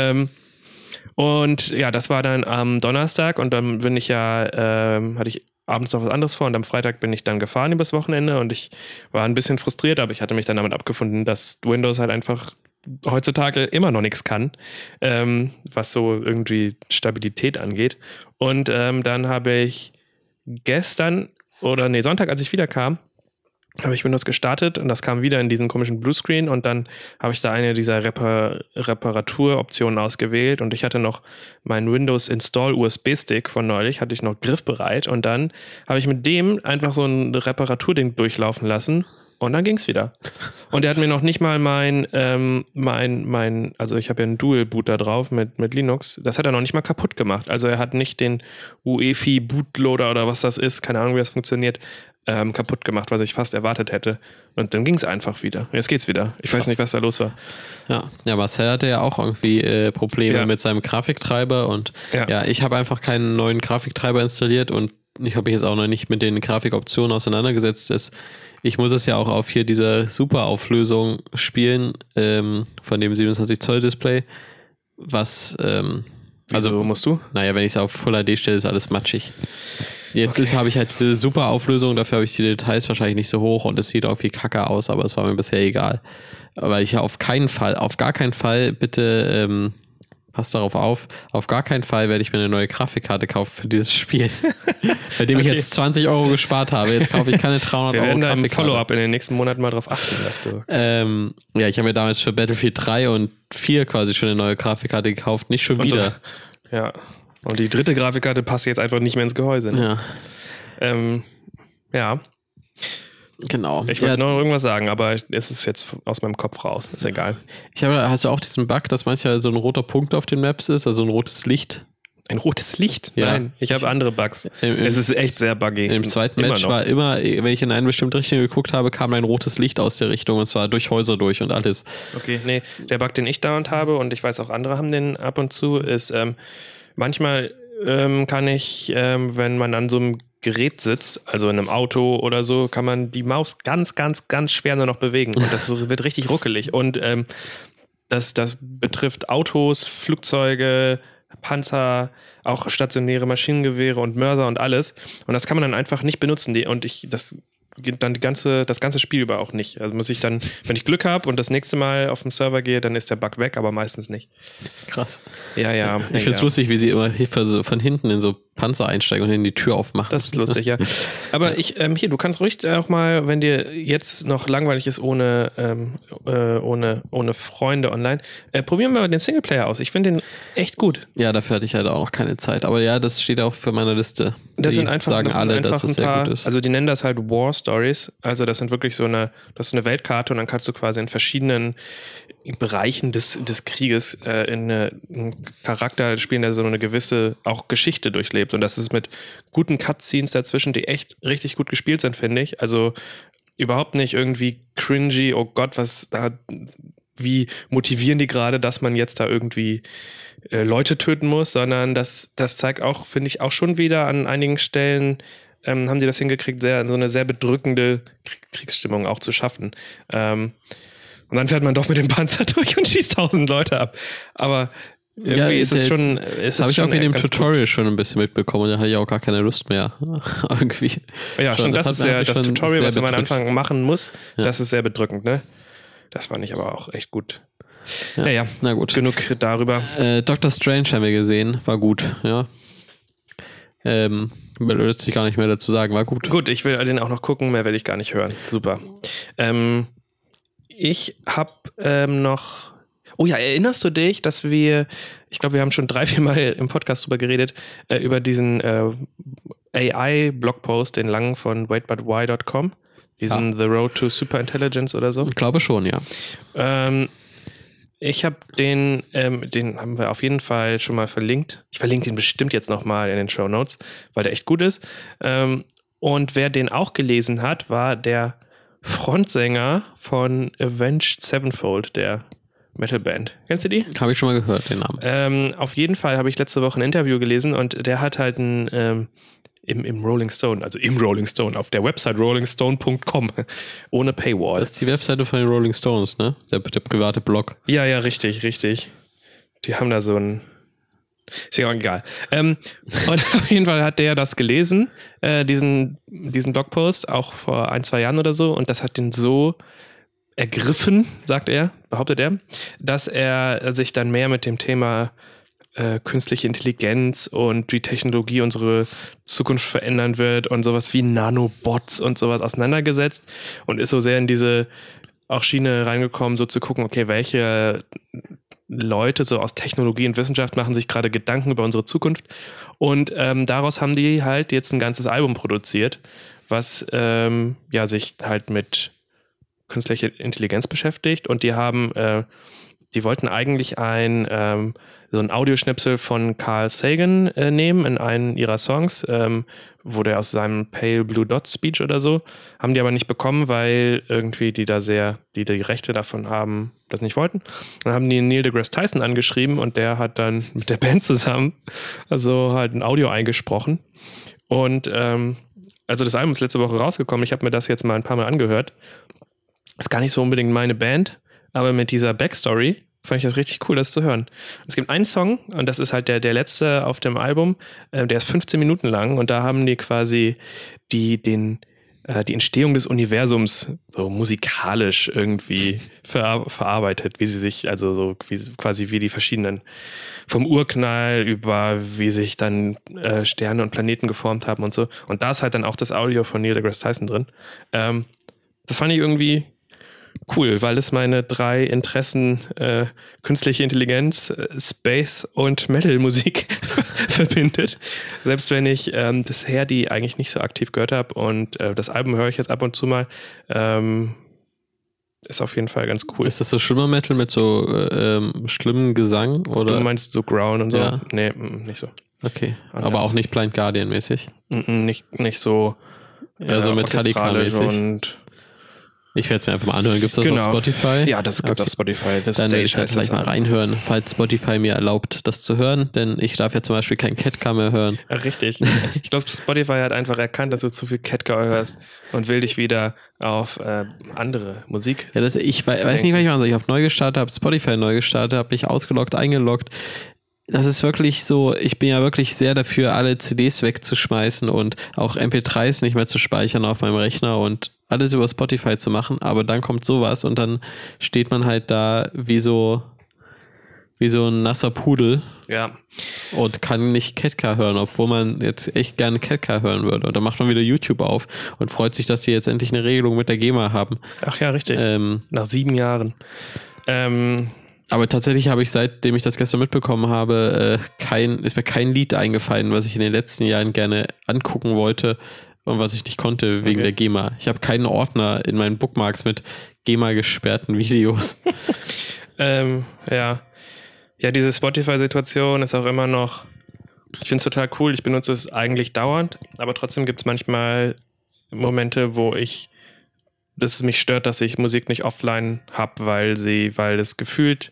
Und ja, das war dann am Donnerstag und dann hatte ich abends noch was anderes vor und am Freitag bin ich dann gefahren übers Wochenende und ich war ein bisschen frustriert, aber ich hatte mich dann damit abgefunden, dass Windows halt einfach heutzutage immer noch nichts kann, was so irgendwie Stabilität angeht. Und dann habe ich Sonntag, als ich wiederkam, habe ich Windows gestartet und das kam wieder in diesen komischen Bluescreen und dann habe ich da eine dieser Reparaturoptionen ausgewählt und ich hatte noch meinen Windows Install USB-Stick von neulich, hatte ich noch griffbereit und dann habe ich mit dem einfach so ein Reparaturding durchlaufen lassen und dann ging es wieder. Und er hat mir noch nicht mal also ich habe ja einen Dual-Boot da drauf mit Linux, das hat er noch nicht mal kaputt gemacht. Also er hat nicht den UEFI Bootloader oder was das ist, keine Ahnung, wie das funktioniert, kaputt gemacht, was ich fast erwartet hätte. Und dann ging es einfach wieder. Jetzt geht's wieder. Ich weiß nicht, was da los war. Ja, Marcel hatte ja auch irgendwie Probleme mit seinem Grafiktreiber und ich habe einfach keinen neuen Grafiktreiber installiert und ich habe mich jetzt auch noch nicht mit den Grafikoptionen auseinandergesetzt. Ich muss es ja auch auf hier dieser Superauflösung spielen, von dem 27 Zoll Display, was Wieso musst du? Naja, wenn ich es auf Full HD stelle, ist alles matschig. Jetzt habe ich halt diese super Auflösung, dafür habe ich die Details wahrscheinlich nicht so hoch und es sieht irgendwie kacke aus, aber es war mir bisher egal. Weil ich ja auf gar keinen Fall bitte passt darauf auf gar keinen Fall werde ich mir eine neue Grafikkarte kaufen für dieses Spiel, bei dem ich jetzt 20 Euro gespart habe. Jetzt kaufe ich keine 300 Wir Euro werden da im Grafikkarte. Follow-up in den nächsten Monaten mal drauf achten, dass du... Ja, ich habe mir damals für Battlefield 3 und 4 quasi schon eine neue Grafikkarte gekauft, nicht schon wieder. So, ja, und die dritte Grafikkarte passt jetzt einfach nicht mehr ins Gehäuse. Ne? Ja. Ja. Genau. Ich wollte noch irgendwas sagen, aber es ist jetzt aus meinem Kopf raus. Ist egal. Hast du auch diesen Bug, dass manchmal so ein roter Punkt auf den Maps ist, also ein rotes Licht? Ein rotes Licht? Ja. Nein, ich habe andere Bugs. Es ist echt sehr buggy. Im zweiten Match war immer, wenn ich in eine bestimmte Richtung geguckt habe, kam ein rotes Licht aus der Richtung und zwar durch Häuser durch und alles. Okay, nee, der Bug, den ich dauernd habe und ich weiß auch andere haben den ab und zu, ist manchmal kann ich, wenn man an so einem Gerät sitzt, also in einem Auto oder so, kann man die Maus ganz, ganz, ganz schwer nur noch bewegen und das wird richtig ruckelig und das betrifft Autos, Flugzeuge, Panzer, auch stationäre Maschinengewehre und Mörser und alles und das kann man dann einfach nicht benutzen das geht dann das ganze Spiel über auch nicht. Also muss ich dann, wenn ich Glück habe und das nächste Mal auf den Server gehe, dann ist der Bug weg, aber meistens nicht. Krass. Ja. Ich finde es lustig, wie sie immer von hinten in so Panzer einsteigen und in die Tür aufmachen. Das ist lustig, ja. Aber du kannst ruhig auch mal, wenn dir jetzt noch langweilig ist ohne Freunde online, probieren wir mal den Singleplayer aus. Ich finde den echt gut. Ja, dafür hatte ich halt auch noch keine Zeit. Aber ja, das steht auch für meine Liste. Das sind einfach dass es sehr gut ist. Also die nennen das halt War Stories. Also das sind wirklich das ist eine Weltkarte und dann kannst du quasi in verschiedenen Bereichen des Krieges einen Charakter spielen, der so eine gewisse auch Geschichte durchlebt. Und das ist mit guten Cutscenes dazwischen, die echt richtig gut gespielt sind, finde ich. Also überhaupt nicht irgendwie cringy, oh Gott, wie motivieren die gerade, dass man jetzt da irgendwie Leute töten muss, sondern das zeigt auch, finde ich, auch schon wieder an einigen Stellen haben die das hingekriegt, so eine sehr bedrückende Kriegsstimmung auch zu schaffen. Und dann fährt man doch mit dem Panzer durch und schießt 1000 Leute ab. Aber irgendwie ist es schon... Das habe ich auch in dem Tutorial gut. Schon ein bisschen mitbekommen. Da hatte ich auch gar keine Lust mehr. Irgendwie. Ja, schon das Tutorial, was man am Anfang machen muss, das ist sehr bedrückend, ne? Das fand ich aber auch echt gut. Ja. Naja, na gut. Genug darüber. Doctor Strange haben wir gesehen. War gut, ja. Will sich gar nicht mehr dazu sagen. War gut. Gut, ich will den auch noch gucken. Mehr will ich gar nicht hören. Super. Ich habe noch... Oh ja, erinnerst du dich, dass ich glaube, wir haben schon 3-4 Mal im Podcast drüber geredet, über diesen AI-Blogpost, den langen von waitbutwhy.com, diesen The Road to Superintelligence oder so? Ich glaube schon, ja. Ich habe den haben wir auf jeden Fall schon mal verlinkt. Ich verlinke den bestimmt jetzt nochmal in den Shownotes, weil der echt gut ist. Und wer den auch gelesen hat, war der Frontsänger von Avenged Sevenfold, der Metalband. Kennst du die? Habe ich schon mal gehört, den Namen. Auf jeden Fall habe ich letzte Woche ein Interview gelesen und der hat halt im Rolling Stone, also im Rolling Stone, auf der Website rollingstone.com, ohne Paywall. Das ist die Webseite von den Rolling Stones, ne? Der private Blog. Ja, richtig. Die haben da so ein... Ist ja auch egal. Und auf jeden Fall hat der das gelesen, diesen Blogpost, auch vor 1-2 Jahren oder so, und das hat den so ergriffen, behauptet er, dass er sich dann mehr mit dem Thema künstliche Intelligenz und wie Technologie unsere Zukunft verändern wird und sowas wie Nanobots und sowas auseinandergesetzt und ist so sehr in diese auch Schiene reingekommen, so zu gucken, okay, welche Leute so aus Technologie und Wissenschaft machen sich gerade Gedanken über unsere Zukunft und daraus haben die halt jetzt ein ganzes Album produziert, was sich halt mit künstlicher Intelligenz beschäftigt und die wollten eigentlich so ein Audioschnipsel von Carl Sagan nehmen in einen ihrer Songs, wo der aus seinem Pale Blue Dot Speech oder so, haben die aber nicht bekommen, weil irgendwie die Rechte davon haben, das nicht wollten. Dann haben die Neil deGrasse Tyson angeschrieben und der hat dann mit der Band zusammen also halt ein Audio eingesprochen und also das Album ist letzte Woche rausgekommen, ich habe mir das jetzt mal ein paar Mal angehört. Ist gar nicht so unbedingt meine Band, aber mit dieser Backstory fand ich das richtig cool, das zu hören. Es gibt einen Song, und das ist halt der letzte auf dem Album, der ist 15 Minuten lang, und da haben die quasi den die Entstehung des Universums so musikalisch irgendwie verarbeitet, wie sie sich, also so quasi wie die verschiedenen, vom Urknall über wie sich dann Sterne und Planeten geformt haben und so. Und da ist halt dann auch das Audio von Neil deGrasse Tyson drin. Das fand ich irgendwie cool, weil es meine 3 Interessen, künstliche Intelligenz, Space und Metal-Musik verbindet. Selbst wenn ich bisher die eigentlich nicht so aktiv gehört habe und das Album höre ich jetzt ab und zu mal, ist auf jeden Fall ganz cool. Ist das so schlimmer Metal mit so schlimmem Gesang? Oder? Du meinst so Ground und so? Ja. Nee, nicht so. Okay, Anders. aber auch nicht Blind Guardian-mäßig? Nicht so so Metallica-mäßig. Und ich werde es mir einfach mal anhören. Gibt es das auf Spotify? Ja, das gibt auf Spotify. Dann werde ich da vielleicht mal reinhören, falls Spotify mir erlaubt, das zu hören. Denn ich darf ja zum Beispiel kein Ketka mehr hören. Ja, richtig. Ich glaube, Spotify hat einfach erkannt, dass du zu viel Ketka hörst und will dich wieder auf andere Musik. Ja, ich weiß nicht, was ich machen soll. Ich habe neu gestartet, habe Spotify neu gestartet, habe mich ausgeloggt, eingeloggt. Das ist wirklich so, ich bin ja wirklich sehr dafür, alle CDs wegzuschmeißen und auch MP3s nicht mehr zu speichern auf meinem Rechner und alles über Spotify zu machen, aber dann kommt sowas und dann steht man halt da wie so ein nasser Pudel. Ja. Und kann nicht Ketka hören, obwohl man jetzt echt gerne Ketka hören würde. Und dann macht man wieder YouTube auf und freut sich, dass die jetzt endlich eine Regelung mit der GEMA haben. Ach ja, richtig. Nach 7 Jahren. Aber tatsächlich habe ich, seitdem ich das gestern mitbekommen habe, ist mir kein Lied eingefallen, was ich in den letzten Jahren gerne angucken wollte und was ich nicht konnte wegen der GEMA. Ich habe keinen Ordner in meinen Bookmarks mit GEMA-gesperrten Videos. Ja. Ja, diese Spotify-Situation ist auch immer noch, ich finde es total cool, ich benutze es eigentlich dauernd, aber trotzdem gibt es manchmal Momente, wo das mich stört, dass ich Musik nicht offline habe, weil es gefühlt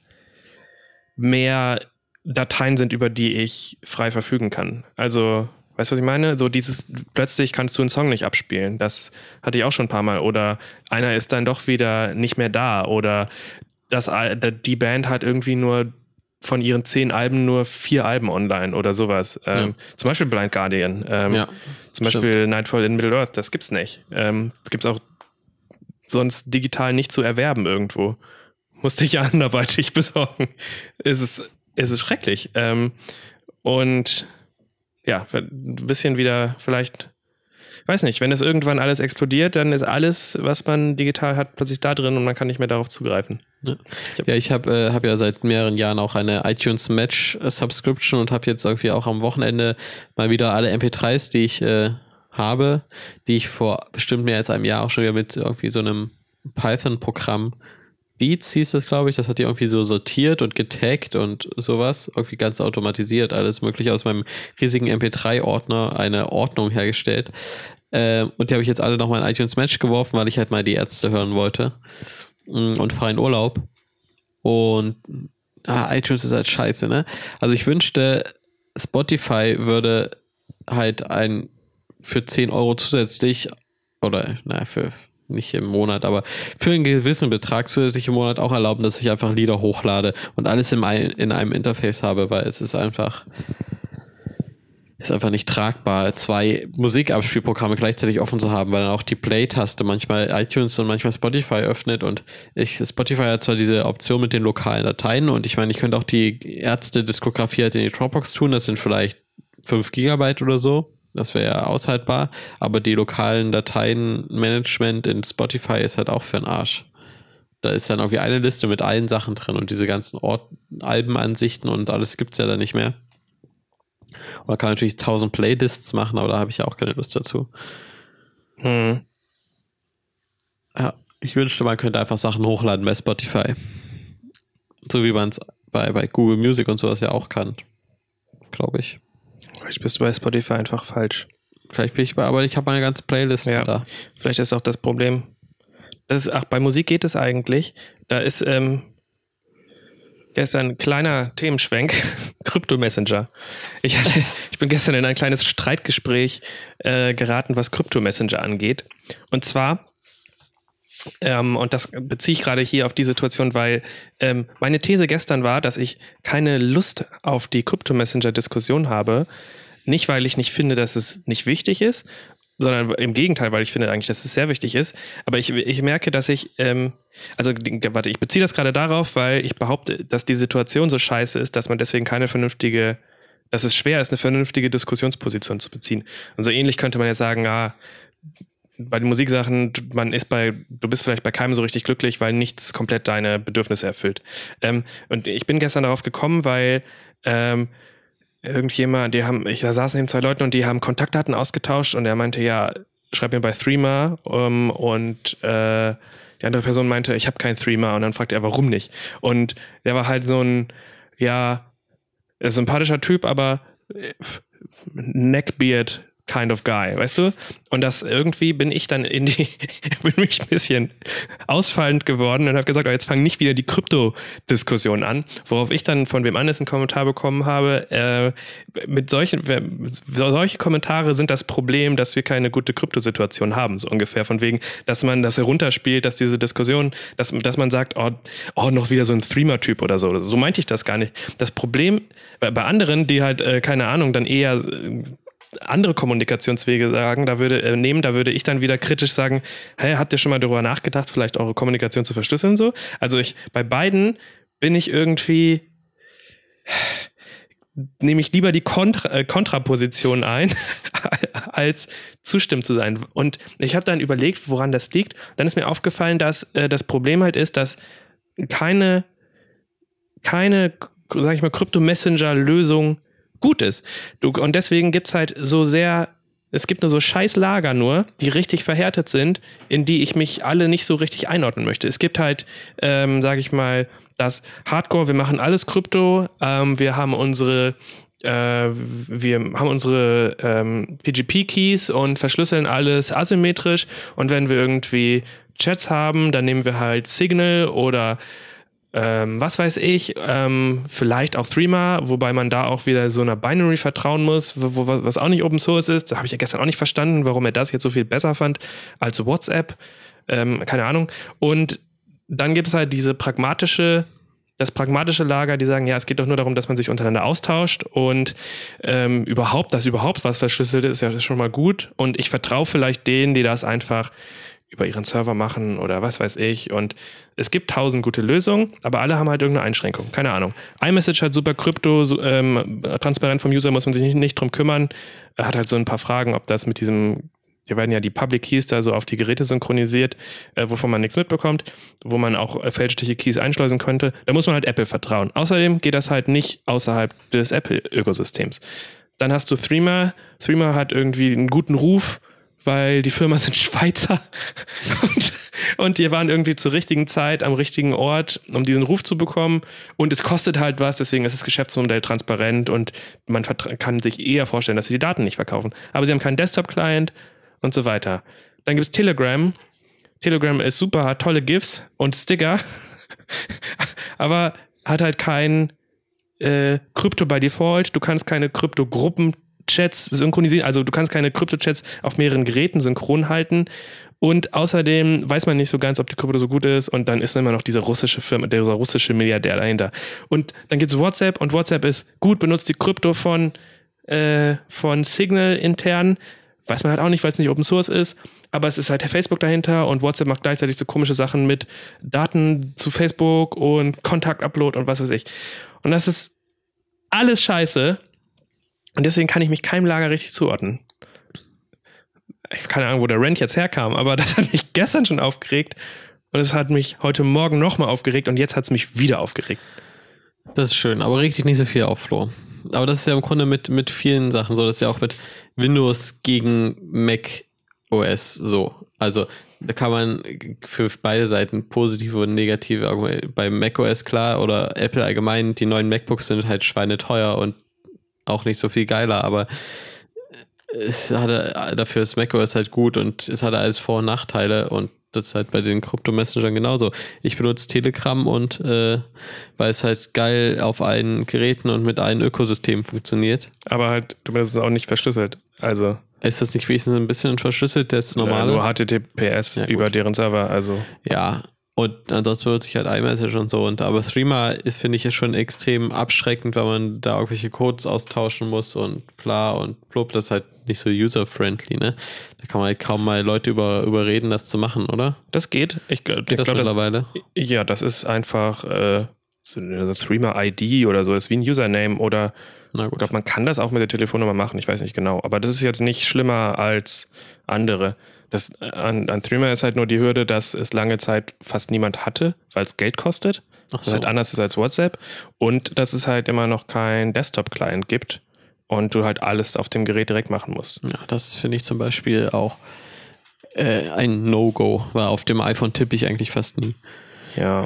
mehr Dateien sind, über die ich frei verfügen kann. Also, weißt du, was ich meine? So plötzlich kannst du einen Song nicht abspielen. Das hatte ich auch schon ein paar Mal. Oder einer ist dann doch wieder nicht mehr da. Oder die Band hat irgendwie nur von ihren 10 Alben nur 4 Alben online oder sowas. Zum Beispiel Blind Guardian. Zum Beispiel Nightfall in Middle-earth. Das gibt's nicht. Das gibt's auch sonst digital nicht zu erwerben irgendwo. Musste ich ja anderweitig besorgen. Es ist schrecklich. Und ja, ein bisschen wieder vielleicht, weiß nicht, wenn es irgendwann alles explodiert, dann ist alles, was man digital hat, plötzlich da drin und man kann nicht mehr darauf zugreifen. Ja, ich hab ja seit mehreren Jahren auch eine iTunes Match Subscription und habe jetzt irgendwie auch am Wochenende mal wieder alle MP3s, die ich habe, die ich vor bestimmt mehr als einem Jahr auch schon wieder mit irgendwie so einem Python-Programm, Beats hieß das, glaube ich, das hat die irgendwie so sortiert und getaggt und sowas, irgendwie ganz automatisiert, alles mögliche aus meinem riesigen MP3-Ordner eine Ordnung hergestellt. Und die habe ich jetzt alle nochmal in iTunes Match geworfen, weil ich halt mal die Ärzte hören wollte und fahre in Urlaub. Und iTunes ist halt scheiße, ne? Also ich wünschte, Spotify würde halt für 10 Euro zusätzlich oder für nicht im Monat, aber für einen gewissen Betrag zusätzlich im Monat auch erlauben, dass ich einfach Lieder hochlade und alles in einem Interface habe, weil es ist einfach nicht tragbar, 2 Musikabspielprogramme gleichzeitig offen zu haben, weil dann auch die Play-Taste manchmal iTunes und manchmal Spotify öffnet und Spotify hat zwar diese Option mit den lokalen Dateien und ich meine, ich könnte auch die Ärzte-Diskografie halt in die Dropbox tun, das sind vielleicht 5 Gigabyte oder so. Das wäre ja aushaltbar, aber die lokalen Dateienmanagement in Spotify ist halt auch für den Arsch. Da ist dann irgendwie eine Liste mit allen Sachen drin und diese ganzen Albenansichten und alles gibt es ja da nicht mehr. Und man kann natürlich 1000 Playlists machen, aber da habe ich ja auch keine Lust dazu. Ja, ich wünschte, man könnte einfach Sachen hochladen bei Spotify. So wie man es bei Google Music und sowas ja auch kann. Glaube ich. Vielleicht bist du bei Spotify einfach falsch. Vielleicht bin ich aber ich habe meine ganze Playlist da. Vielleicht ist auch das Problem. Bei Musik geht es eigentlich. Da ist gestern ein kleiner Themenschwenk. Krypto-Messenger. Ich bin gestern in ein kleines Streitgespräch geraten, was Krypto-Messenger angeht. Und zwar, und das beziehe ich gerade hier auf die Situation, weil meine These gestern war, dass ich keine Lust auf die Krypto-Messenger-Diskussion habe. Nicht, weil ich nicht finde, dass es nicht wichtig ist, sondern im Gegenteil, weil ich finde eigentlich, dass es sehr wichtig ist. Aber ich merke, dass ich beziehe das gerade darauf, weil ich behaupte, dass die Situation so scheiße ist, dass man deswegen dass es schwer ist, eine vernünftige Diskussionsposition zu beziehen. Und so ähnlich könnte man ja sagen, bei den Musiksachen, du bist vielleicht bei keinem so richtig glücklich, weil nichts komplett deine Bedürfnisse erfüllt. Und ich bin gestern darauf gekommen, weil irgendjemand, da saßen eben 2 Leute und die haben Kontaktdaten ausgetauscht und er meinte, ja, schreib mir bei Threema und die andere Person meinte, ich habe keinen Threema und dann fragte er, warum nicht? Und der war halt so ein, sympathischer Typ, aber Neckbeard kind of guy, weißt du? Und das irgendwie bin ich dann bin mich ein bisschen ausfallend geworden und habe gesagt, jetzt fangen nicht wieder die Krypto-Diskussion an, worauf ich dann von wem anders einen Kommentar bekommen habe, solche Kommentare sind das Problem, dass wir keine gute Kryptosituation haben, so ungefähr, von wegen, dass man das herunterspielt, dass diese Diskussion, dass man sagt, noch wieder so ein Threema-Typ oder so. So meinte ich das gar nicht. Das Problem bei anderen, die halt, keine Ahnung, dann eher andere Kommunikationswege da würde ich dann wieder kritisch sagen, hey, habt ihr schon mal darüber nachgedacht, vielleicht eure Kommunikation zu verschlüsseln so? Also bei beiden bin ich irgendwie, nehme ich lieber die Kontraposition ein, als zustimmt zu sein. Und ich habe dann überlegt, woran das liegt. Dann ist mir aufgefallen, dass das Problem halt ist, dass keine, sag ich mal, Krypto-Messenger-Lösung gut ist. Und deswegen gibt es halt es gibt nur so scheiß Lager die richtig verhärtet sind, in die ich mich alle nicht so richtig einordnen möchte. Es gibt halt, sage ich mal, das Hardcore, wir machen alles Krypto, wir haben unsere PGP-Keys und verschlüsseln alles asymmetrisch und wenn wir irgendwie Chats haben, dann nehmen wir halt Signal oder was weiß ich, vielleicht auch Threema, wobei man da auch wieder so einer Binary vertrauen muss, was auch nicht Open Source ist. Da habe ich ja gestern auch nicht verstanden, warum er das jetzt so viel besser fand als WhatsApp. Keine Ahnung. Und dann gibt es halt das pragmatische Lager, die sagen, ja, es geht doch nur darum, dass man sich untereinander austauscht und dass überhaupt was verschlüsselt ist ja schon mal gut. Und ich vertraue vielleicht denen, die das einfach über ihren Server machen oder was weiß ich. Und es gibt 1000 gute Lösungen, aber alle haben halt irgendeine Einschränkung. Keine Ahnung. iMessage halt super krypto, transparent vom User, muss man sich nicht drum kümmern. Er hat halt so ein paar Fragen, ob das mit diesem, hier werden ja die Public Keys da so auf die Geräte synchronisiert, wovon man nichts mitbekommt, wo man auch fälschliche Keys einschleusen könnte. Da muss man halt Apple vertrauen. Außerdem geht das halt nicht außerhalb des Apple-Ökosystems. Dann hast du Threema. Threema hat irgendwie einen guten Ruf, weil die Firma sind Schweizer und die waren irgendwie zur richtigen Zeit am richtigen Ort, um diesen Ruf zu bekommen und es kostet halt was, deswegen ist das Geschäftsmodell transparent und man kann sich eher vorstellen, dass sie die Daten nicht verkaufen. Aber sie haben keinen Desktop-Client und so weiter. Dann gibt es Telegram. Telegram ist super, hat tolle GIFs und Sticker, aber hat halt kein Krypto by Default. Du kannst keine Krypto-Gruppen-Chats synchronisieren, also du kannst keine Krypto-Chats auf mehreren Geräten synchron halten und außerdem weiß man nicht so ganz, ob die Krypto so gut ist und dann ist immer noch diese russische Firma, dieser russische Milliardär dahinter. Und dann gibt es WhatsApp und WhatsApp ist gut, benutzt die Krypto von Signal intern, weiß man halt auch nicht, weil es nicht Open Source ist, aber es ist halt der Facebook dahinter und WhatsApp macht gleichzeitig so komische Sachen mit Daten zu Facebook und Kontakt-Upload und was weiß ich. Und das ist alles scheiße. Und deswegen kann ich mich keinem Lager richtig zuordnen. Ich habe keine Ahnung, wo der Rant jetzt herkam, aber das hat mich gestern schon aufgeregt. Und es hat mich heute Morgen nochmal aufgeregt und jetzt hat es mich wieder aufgeregt. Das ist schön, aber reg dich nicht so viel auf, Flo. Aber das ist ja im Grunde mit vielen Sachen so. Das ist ja auch mit Windows gegen Mac OS so. Also da kann man für beide Seiten positive und negative Argumente. Bei macOS klar oder Apple allgemein, die neuen MacBooks sind halt schweineteuer und auch nicht so viel geiler, aber dafür ist macOS halt gut und es hat alles Vor- und Nachteile und das ist halt bei den Krypto-Messengern genauso. Ich benutze Telegram und weil es halt geil auf allen Geräten und mit allen Ökosystemen funktioniert. Aber halt, du benutzt es auch nicht verschlüsselt. Also ist das nicht wenigstens ein bisschen verschlüsselt, das normale? Nur HTTPS über deren Server, also. Ja, Und ansonsten benutze ich halt iMessage und so. Aber Threema ist, finde ich, schon extrem abschreckend, weil man da irgendwelche Codes austauschen muss und bla und blub. Das ist halt nicht so user-friendly, ne? Da kann man halt kaum mal Leute überreden, das zu machen, oder? Das geht. Geht das mittlerweile? Ja, das ist einfach so eine Threema-ID oder so. Ist wie ein Username oder ich glaube, man kann das auch mit der Telefonnummer machen. Ich weiß nicht genau. Aber das ist jetzt nicht schlimmer als andere. An Threema ist halt nur die Hürde, dass es lange Zeit fast niemand hatte, weil es Geld kostet. Ach so. Was halt anders ist als WhatsApp. Und dass es halt immer noch kein Desktop-Client gibt und du halt alles auf dem Gerät direkt machen musst. Ja, das finde ich zum Beispiel auch ein No-Go, weil auf dem iPhone tippe ich eigentlich fast nie. Ja,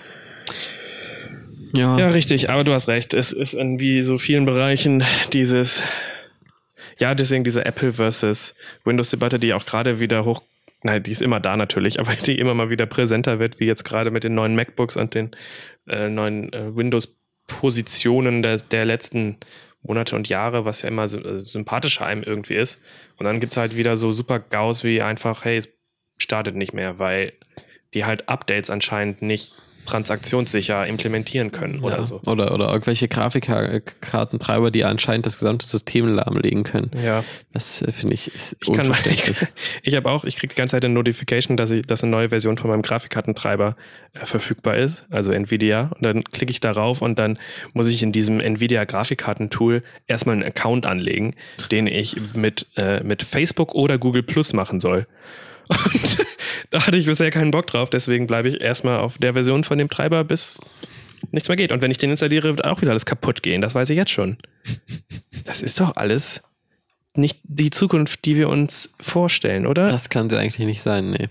richtig, aber du hast recht. Es ist in wie so vielen Bereichen deswegen diese Apple versus Windows-Debatte, die auch gerade wieder die ist immer da natürlich, aber die immer mal wieder präsenter wird, wie jetzt gerade mit den neuen MacBooks und den neuen Windows-Positionen der letzten Monate und Jahre, was ja immer so sympathischer einem irgendwie ist. Und dann gibt es halt wieder so super GAUs wie einfach, hey, es startet nicht mehr, weil die halt Updates anscheinend nicht transaktionssicher implementieren können oder so. Oder irgendwelche Grafikkartentreiber, die anscheinend das gesamte System lahmlegen können. Ja. Das finde ich ist unverständlich. Ich kriege die ganze Zeit eine Notification, dass eine neue Version von meinem Grafikkartentreiber verfügbar ist, also Nvidia. Und dann klicke ich darauf und dann muss ich in diesem Nvidia Grafikkartentool erstmal einen Account anlegen, den ich mit Facebook oder Google Plus machen soll. Und da hatte ich bisher keinen Bock drauf, deswegen bleibe ich erstmal auf der Version von dem Treiber, bis nichts mehr geht. Und wenn ich den installiere, wird auch wieder alles kaputt gehen, das weiß ich jetzt schon. Das ist doch alles nicht die Zukunft, die wir uns vorstellen, oder? Das kann sie eigentlich nicht sein, nee.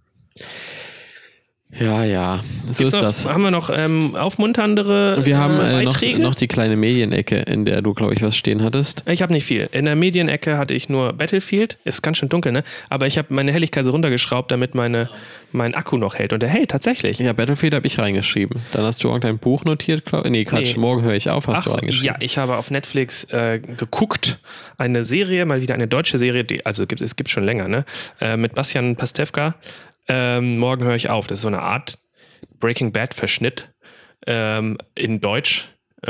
Ja, so ist das. Haben wir noch aufmunterndere Wir haben Beiträge? noch die kleine Medienecke, in der du, glaube ich, was stehen hattest. Ich habe nicht viel. In der Medienecke hatte ich nur Battlefield. Ist ganz schön dunkel, ne? Aber ich habe meine Helligkeit so runtergeschraubt, damit mein Akku noch hält. Und der hält tatsächlich. Ja, Battlefield habe ich reingeschrieben. Dann hast du irgendein Buch notiert, glaube ich. Nee, Quatsch, morgen höre ich auf, hast du reingeschrieben. Ja, ich habe auf Netflix geguckt. Eine Serie, mal wieder eine deutsche Serie, es gibt schon länger, ne? Mit Bastian Pastewka. Morgen höre ich auf. Das ist so eine Art Breaking Bad Verschnitt in Deutsch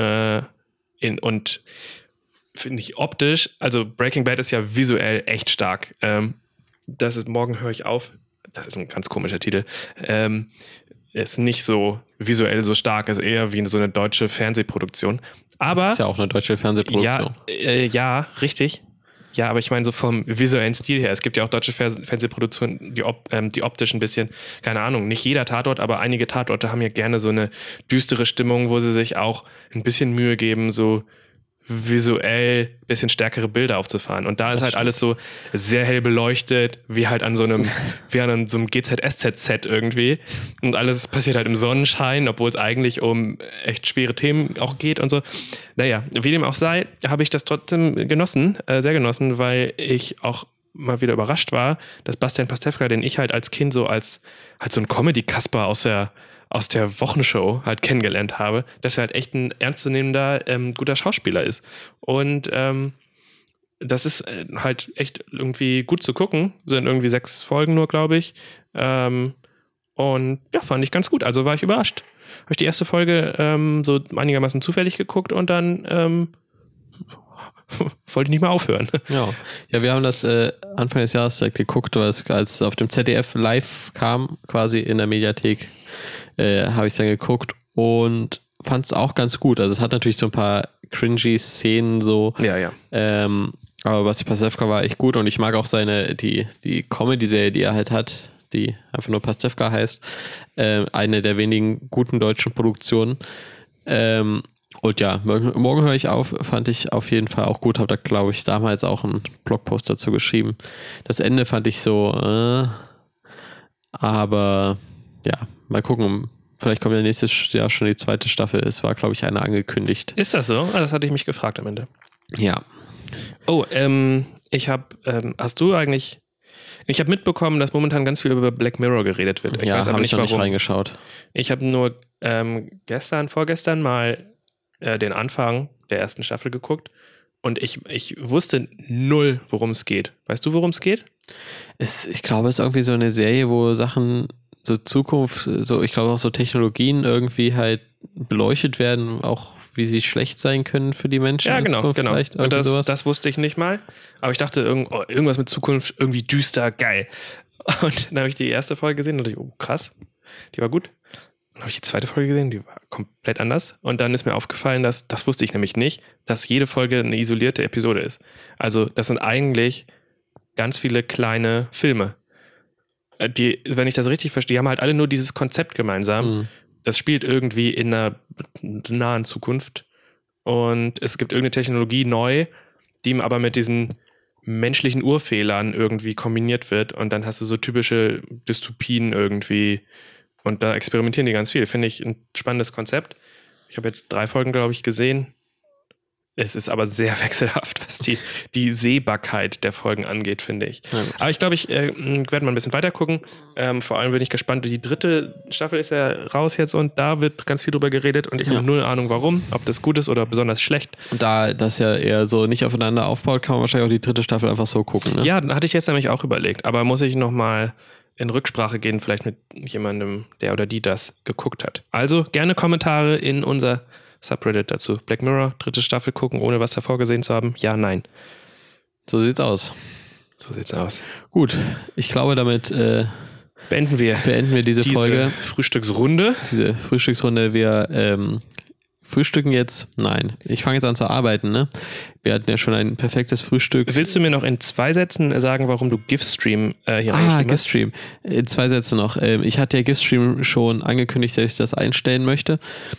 und finde ich optisch, also Breaking Bad ist ja visuell echt stark. Das ist Morgen höre ich auf. Das ist ein ganz komischer Titel. Ist nicht so visuell so stark, ist eher wie so eine deutsche Fernsehproduktion. Aber das ist ja auch eine deutsche Fernsehproduktion. Ja, richtig. Ja, aber ich meine so vom visuellen Stil her. Es gibt ja auch deutsche Fernsehproduktionen, die optisch ein bisschen, keine Ahnung, nicht jeder Tatort, aber einige Tatorte haben ja gerne so eine düstere Stimmung, wo sie sich auch ein bisschen Mühe geben, so visuell ein bisschen stärkere Bilder aufzufahren. Und da ist halt alles so sehr hell beleuchtet, wie halt an so einem GZSZ-Set irgendwie. Und alles passiert halt im Sonnenschein, obwohl es eigentlich um echt schwere Themen auch geht und so. Naja, wie dem auch sei, habe ich das trotzdem sehr genossen, weil ich auch mal wieder überrascht war, dass Bastian Pastewka, den ich halt als Kind so als halt so ein Comedy-Kasper aus der Wochenshow halt kennengelernt habe, dass er halt echt ein ernstzunehmender, guter Schauspieler ist. Und das ist halt echt irgendwie gut zu gucken. Sind irgendwie 6 Folgen nur, glaube ich. Und ja, fand ich ganz gut. Also war ich überrascht. Habe ich die erste Folge so einigermaßen zufällig geguckt und dann wollte ich nicht mehr aufhören. Ja, wir haben das Anfang des Jahres direkt geguckt, als es auf dem ZDF live kam, quasi in der Mediathek, habe ich es dann geguckt und fand es auch ganz gut. Also es hat natürlich so ein paar cringy Szenen so. Ja. Aber Basti Pastewka war echt gut und ich mag auch die Comedy-Serie, die er halt hat, die einfach nur Pastewka heißt. Eine der wenigen guten deutschen Produktionen. Und ja, morgen höre ich auf, fand ich auf jeden Fall auch gut. Habe da, glaube ich, damals auch einen Blogpost dazu geschrieben. Das Ende fand ich so, aber ja, mal gucken. Vielleicht kommt ja nächstes Jahr schon die 2. Staffel. Es war, glaube ich, eine angekündigt. Ist das so? Das hatte ich mich gefragt am Ende. Ja. Oh, hast du eigentlich... Ich habe mitbekommen, dass momentan ganz viel über Black Mirror geredet wird. Ich weiß aber nicht, warum. Nicht reingeschaut. Ich habe nur vorgestern mal den Anfang der ersten Staffel geguckt und ich wusste null, worum es geht. Weißt du, worum es geht? Ich glaube, es ist irgendwie so eine Serie, wo Sachen so Zukunft, so ich glaube auch so Technologien irgendwie halt beleuchtet werden, auch wie sie schlecht sein können für die Menschen. Ja, in genau. Zukunft vielleicht, Und sowas. das wusste ich nicht mal. Aber ich dachte, irgendwas mit Zukunft, irgendwie düster, geil. Und dann habe ich die erste Folge gesehen und dachte, oh krass, die war gut. Dann habe ich die zweite Folge gesehen, die war komplett anders. Und dann ist mir aufgefallen, das wusste ich nämlich nicht, dass jede Folge eine isolierte Episode ist. Also das sind eigentlich ganz viele kleine Filme. Die, wenn ich das richtig verstehe, die haben halt alle nur dieses Konzept gemeinsam. Mhm. Das spielt irgendwie in einer nahen Zukunft. Und es gibt irgendeine Technologie neu, die aber mit diesen menschlichen Urfehlern irgendwie kombiniert wird. Und dann hast du so typische Dystopien irgendwie. Und da experimentieren die ganz viel. Finde ich ein spannendes Konzept. Ich habe jetzt 3 Folgen, glaube ich, gesehen. Es ist aber sehr wechselhaft, was die Sehbarkeit der Folgen angeht, finde ich. Ja, aber ich glaube, ich werde mal ein bisschen weiter gucken. Vor allem bin ich gespannt. Die 3. Staffel ist ja raus jetzt und da wird ganz viel drüber geredet und ich habe null Ahnung, warum. Ob das gut ist oder besonders schlecht. Und da das ja eher so nicht aufeinander aufbaut, kann man wahrscheinlich auch die 3. Staffel einfach so gucken. Ne? Ja, hatte ich jetzt nämlich auch überlegt. Aber muss ich nochmal in Rücksprache gehen, vielleicht mit jemandem, der oder die das geguckt hat. Also gerne Kommentare in unser Subreddit dazu. Black Mirror, 3. Staffel gucken, ohne was davor gesehen zu haben. Ja, nein. So sieht's aus. So sieht's aus. Gut, ich glaube, damit beenden wir diese Folge. Frühstücksrunde. Diese Frühstücksrunde. Wir frühstücken jetzt. Nein, ich fange jetzt an zu arbeiten. Ne? Wir hatten ja schon ein perfektes Frühstück. Willst du mir noch in 2 Sätzen sagen, warum du GIF-Stream hier reingeschrieben hast? GIF-Stream. In 2 Sätze noch. Ich hatte ja GIF-Stream schon angekündigt, dass ich das einstellen möchte.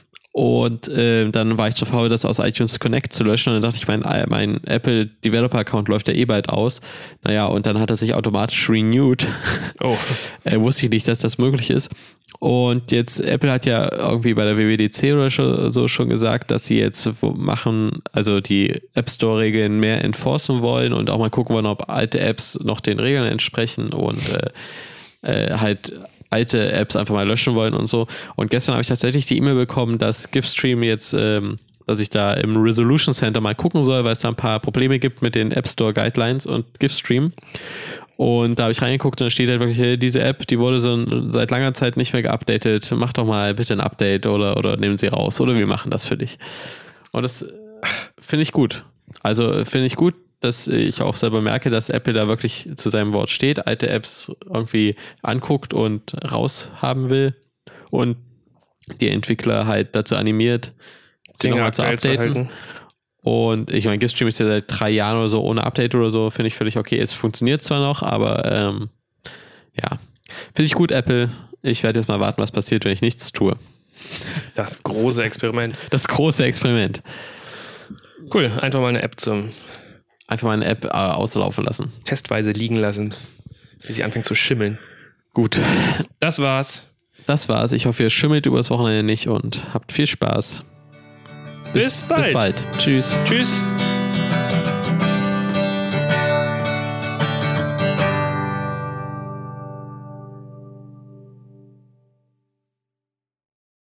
Und dann war ich zu faul, das aus iTunes Connect zu löschen. Und dann dachte ich, mein Apple Developer Account läuft ja bald aus. Naja, und dann hat er sich automatisch renewed. Oh. Wusste ich nicht, dass das möglich ist. Und jetzt, Apple hat ja irgendwie bei der WWDC oder so schon gesagt, dass sie jetzt also die App Store Regeln mehr enforcen wollen und auch mal gucken wollen, ob alte Apps noch den Regeln entsprechen und halt alte Apps einfach mal löschen wollen und so. Und gestern habe ich tatsächlich die E-Mail bekommen, dass GIF-Stream jetzt, dass ich da im Resolution Center mal gucken soll, weil es da ein paar Probleme gibt mit den App Store Guidelines und GIF-Stream. Und da habe ich reingeguckt und da steht halt wirklich, hey, diese App, die wurde seit langer Zeit nicht mehr geupdatet. Mach doch mal bitte ein Update oder nehmen sie raus oder wir machen das für dich. Und das finde ich gut. Also finde ich gut, dass ich auch selber merke, dass Apple da wirklich zu seinem Wort steht, alte Apps irgendwie anguckt und raushaben will und die Entwickler halt dazu animiert, sie nochmal zu updaten. Und ich meine, GIF-Stream ist ja seit 3 Jahren oder so ohne Update oder so, finde ich völlig okay. Es funktioniert zwar noch, aber ja, finde ich gut, Apple. Ich werde jetzt mal warten, was passiert, wenn ich nichts tue. Das große Experiment. Das große Experiment. Cool, einfach mal eine App auslaufen lassen. Testweise liegen lassen, bis sie anfängt zu schimmeln. Gut. Das war's. Ich hoffe, ihr schimmelt übers Wochenende nicht und habt viel Spaß. Bis bald. Tschüss. Tschüss.